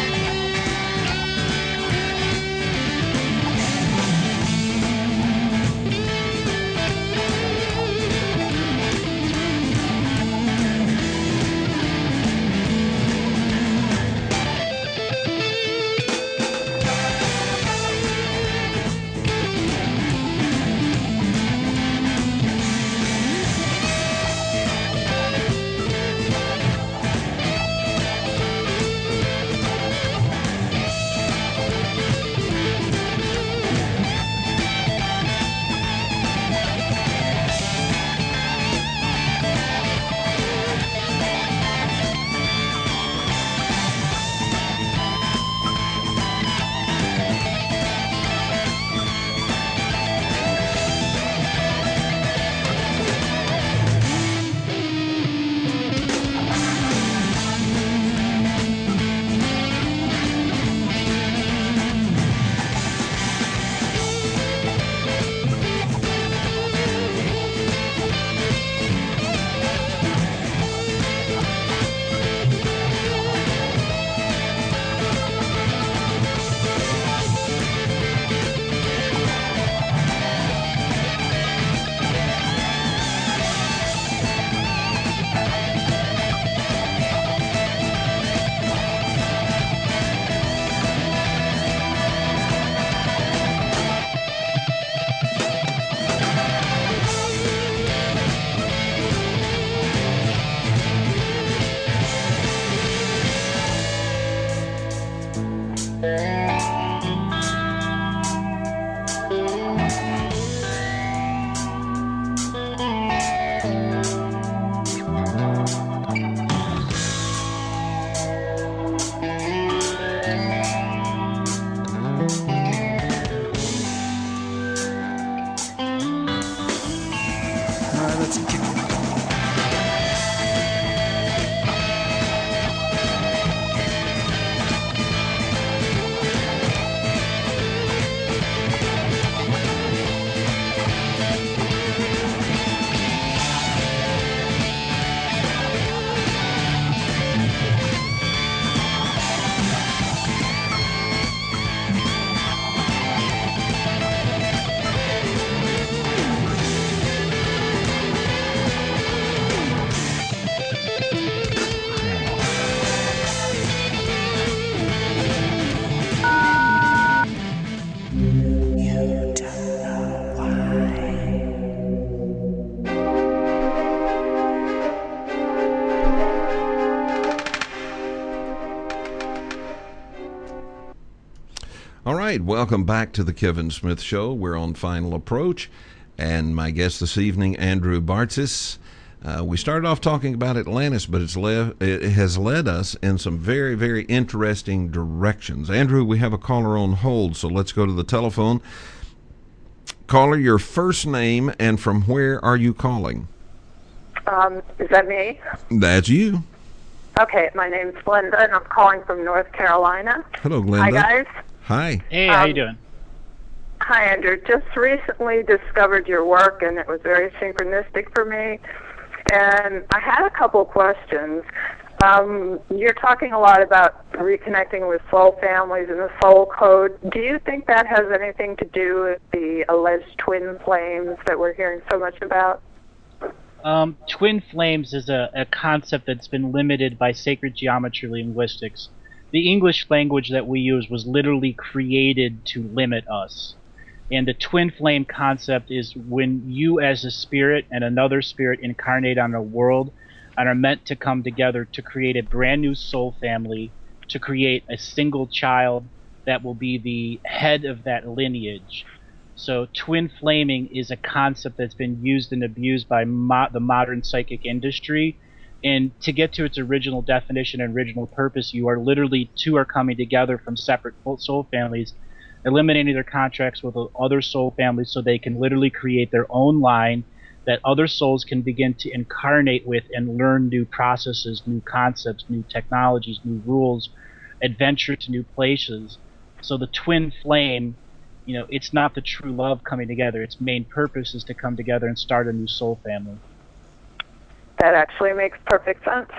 All right, welcome back to the Kevin Smith Show. We're on Final Approach, and my guest this evening, Andrew Bartzis. We started off talking about Atlantis, but it has led us in some very, very interesting directions. Andrew, we have a caller on hold, so let's go to the telephone. Caller, your first name and from where are you calling? Is that me? That's you. Okay, my name's Glenda, and I'm calling from North Carolina. Hello, Glenda. Hi, guys. Hi. Hey, how you doing? Hi, Andrew. Just recently discovered your work, and it was very synchronistic for me. And I had a couple questions. You're talking a lot about reconnecting with soul families and the soul code. Do you think that has anything to do with the alleged twin flames that we're hearing so much about? Twin flames is a concept that's been limited by sacred geometry linguistics. The English language that we use was literally created to limit us. And the twin flame concept is when you as a spirit and another spirit incarnate on a world and are meant to come together to create a brand new soul family, to create a single child that will be the head of that lineage. So twin flaming is a concept that's been used and abused by the modern psychic industry. And to get to its original definition and original purpose, you are literally two are coming together from separate soul families, eliminating their contracts with other soul families so they can literally create their own line that other souls can begin to incarnate with and learn new processes, new concepts, new technologies, new rules, adventure to new places. So the twin flame, it's not the true love coming together. Its main purpose is to come together and start a new soul family. That actually makes perfect sense.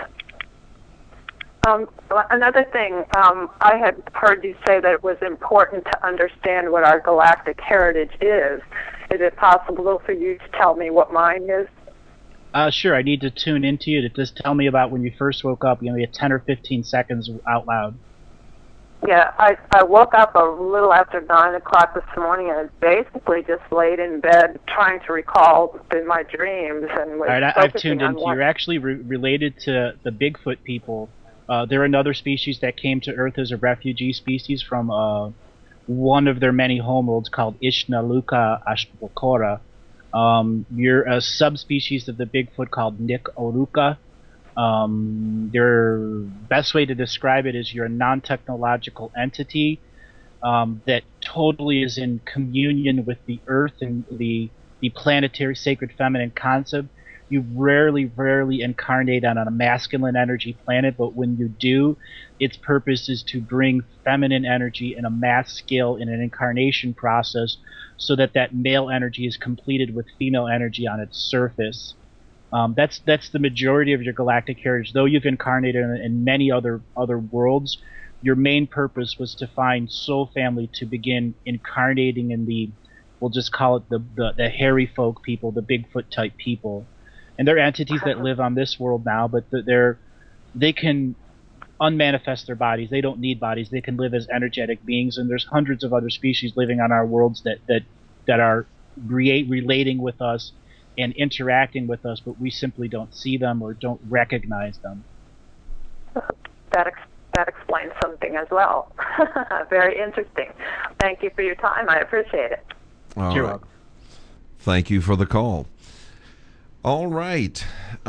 Another thing, I had heard you say that it was important to understand what our galactic heritage is. Is it possible for you to tell me what mine is? Sure, I need to tune into you to just tell me about when you first woke up. Give me 10 or 15 seconds out loud. Yeah, I woke up a little after 9 o'clock this morning and basically just laid in bed trying to recall in my dreams. And was all right, I've tuned into you. You're actually related to the Bigfoot people. They're another species that came to Earth as a refugee species from one of their many homeworlds called Ishnaluka Ashpokora. You're a subspecies of the Bigfoot called Nik Oruka. Their best way to describe it is you're a non-technological entity that totally is in communion with the Earth and the planetary sacred feminine concept. You rarely incarnate on a masculine energy planet, but when you do, its purpose is to bring feminine energy in a mass scale in an incarnation process so that male energy is completed with female energy on its surface. That's the majority of your galactic heritage. Though you've incarnated in many other worlds, your main purpose was to find soul family to begin incarnating in we'll just call it the hairy folk people, the Bigfoot type people. And they're entities that live on this world now, but they can unmanifest their bodies. They don't need bodies. They can live as energetic beings. And there's hundreds of other species living on our worlds that are relating with us and interacting with us, but we simply don't see them or don't recognize them. That explains something as well. Very interesting. Thank you for your time. I appreciate it. You're welcome. Thank you for the call. All right.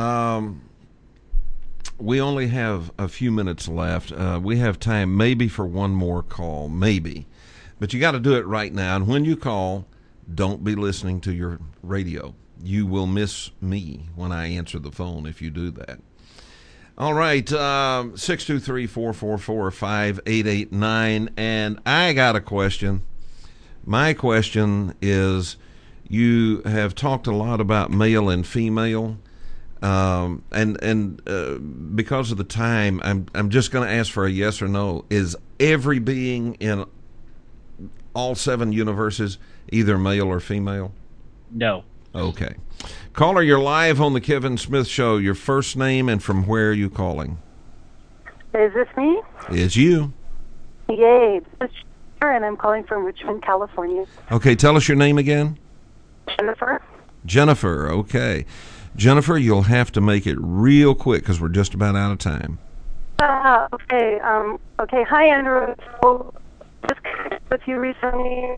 We only have a few minutes left. We have time maybe for one more call, maybe. But you got to do it right now. And when you call, don't be listening to your radio. You will miss me when I answer the phone if you do that. All right, 623-444-5889. And I got a question. My question is, you have talked a lot about male and female, and because of the time, I'm just going to ask for a yes or no. Is every being in all 7 universes either male or female? No. Okay. Caller, you're live on the Kevin Smith Show. Your first name and from where are you calling? Is this me? It's you. Yay. This is Jennifer, and I'm calling from Richmond, California. Okay, tell us your name again. Jennifer. Jennifer, okay. Jennifer, you'll have to make it real quick because we're just about out of time. Okay. Okay. Hi, Andrew. So, just with you recently.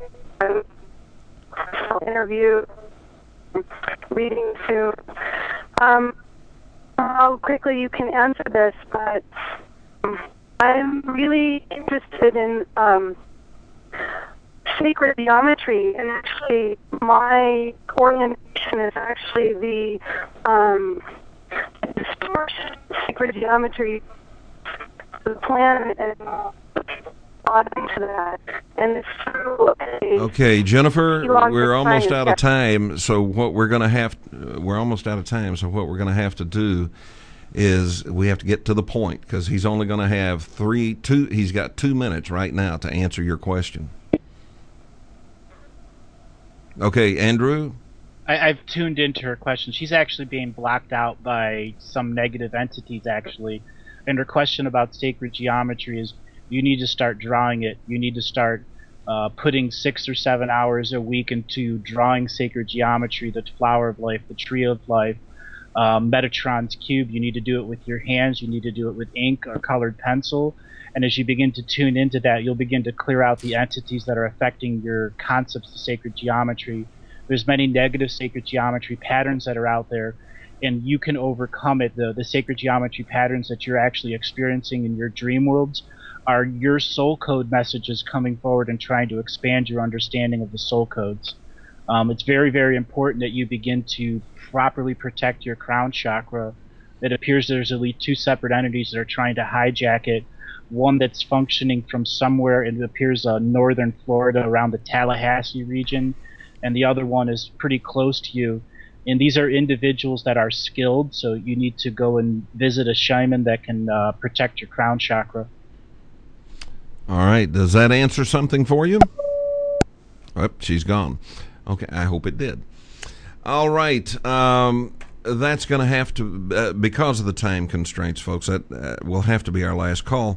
Interview, reading too. How quickly you can answer this, but I'm really interested in sacred geometry, and actually my orientation is actually the distortion of sacred geometry, the planet, and into that. And it's through Okay, Jennifer, we're almost out of time, so what we're going to have to do is we have to get to the point, because he's only going to have he's got 2 minutes right now to answer your question. Okay, Andrew? I've tuned into her question. She's actually being blocked out by some negative entities, actually. And her question about sacred geometry is, you need to start drawing it. You need to start putting 6 or 7 hours a week into drawing sacred geometry, the flower of life, the tree of life, Metatron's cube. You need to do it with your hands. You need to do it with ink or colored pencil. And as you begin to tune into that, you'll begin to clear out the entities that are affecting your concepts of sacred geometry. There's many negative sacred geometry patterns that are out there, and you can overcome it. The sacred geometry patterns that you're actually experiencing in your dream worlds are your soul code messages coming forward and trying to expand your understanding of the soul codes. It's very, very important that you begin to properly protect your crown chakra. It appears there's at least 2 separate entities that are trying to hijack it. One that's functioning from somewhere, it appears northern Florida around the Tallahassee region, and the other one is pretty close to you. And these are individuals that are skilled, so you need to go and visit a shaman that can protect your crown chakra. All right. Does that answer something for you? Oh, she's gone. Okay, I hope it did. All right. That's going to have to, because of the time constraints, folks, that will have to be our last call.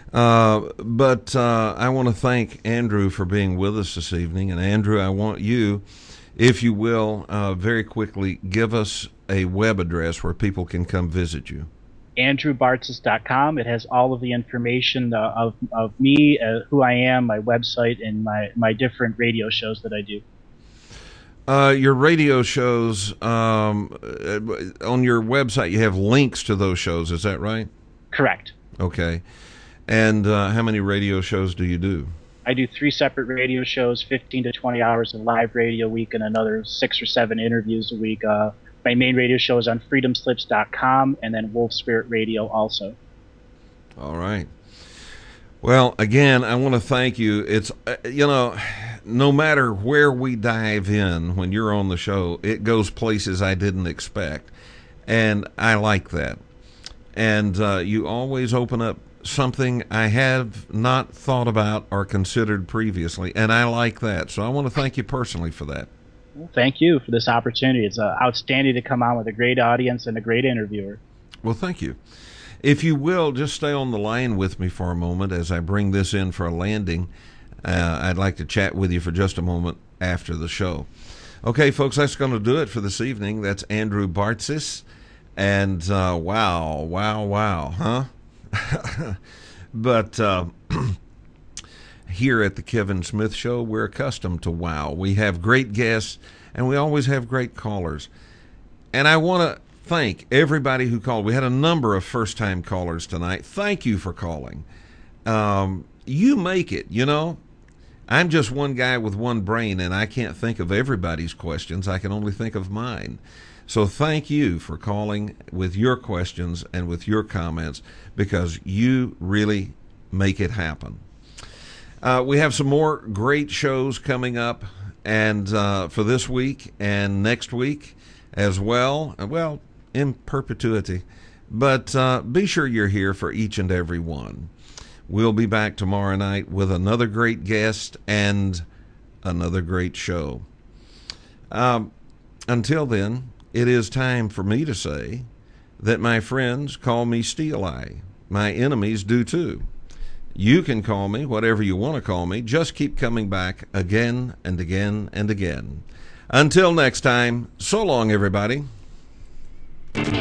But I want to thank Andrew for being with us this evening. And Andrew, I want you, if you will, very quickly give us a web address where people can come visit you. AndrewBartzis.com. It has all of the information of me, who I am, my website, and my different radio shows that I do. Your radio shows, on your website, you have links to those shows. Is that right? Correct. Okay. And how many radio shows do you do? I do 3 separate radio shows, 15 to 20 hours of live radio a week, and another 6 or 7 interviews a week. My main radio show is on freedomslips.com, and then Wolf Spirit Radio also. All right. Well, again, I want to thank you. It's, no matter where we dive in when you're on the show, it goes places I didn't expect. And I like that. And you always open up something I have not thought about or considered previously, and I like that. So I want to thank you personally for that. Well, thank you for this opportunity. It's outstanding to come on with a great audience and a great interviewer. Well, thank you. If you will, just stay on the line with me for a moment as I bring this in for a landing. I'd like to chat with you for just a moment after the show. Okay, folks, that's going to do it for this evening. That's Andrew Bartzis. And wow, huh? But here at the Kevin Smith Show, we're accustomed to wow. We have great guests, and we always have great callers. And I want to thank everybody who called. We had a number of first-time callers tonight. Thank you for calling. You make it, I'm just one guy with one brain, and I can't think of everybody's questions. I can only think of mine. So thank you for calling with your questions and with your comments, because you really make it happen. We have some more great shows coming up, and for this week and next week as well. Well, in perpetuity. But be sure you're here for each and every one. We'll be back tomorrow night with another great guest and another great show. Until then, it is time for me to say that my friends call me Steel Eye. My enemies do too. You can call me whatever you want to call me. Just keep coming back again and again and again. Until next time, so long, everybody.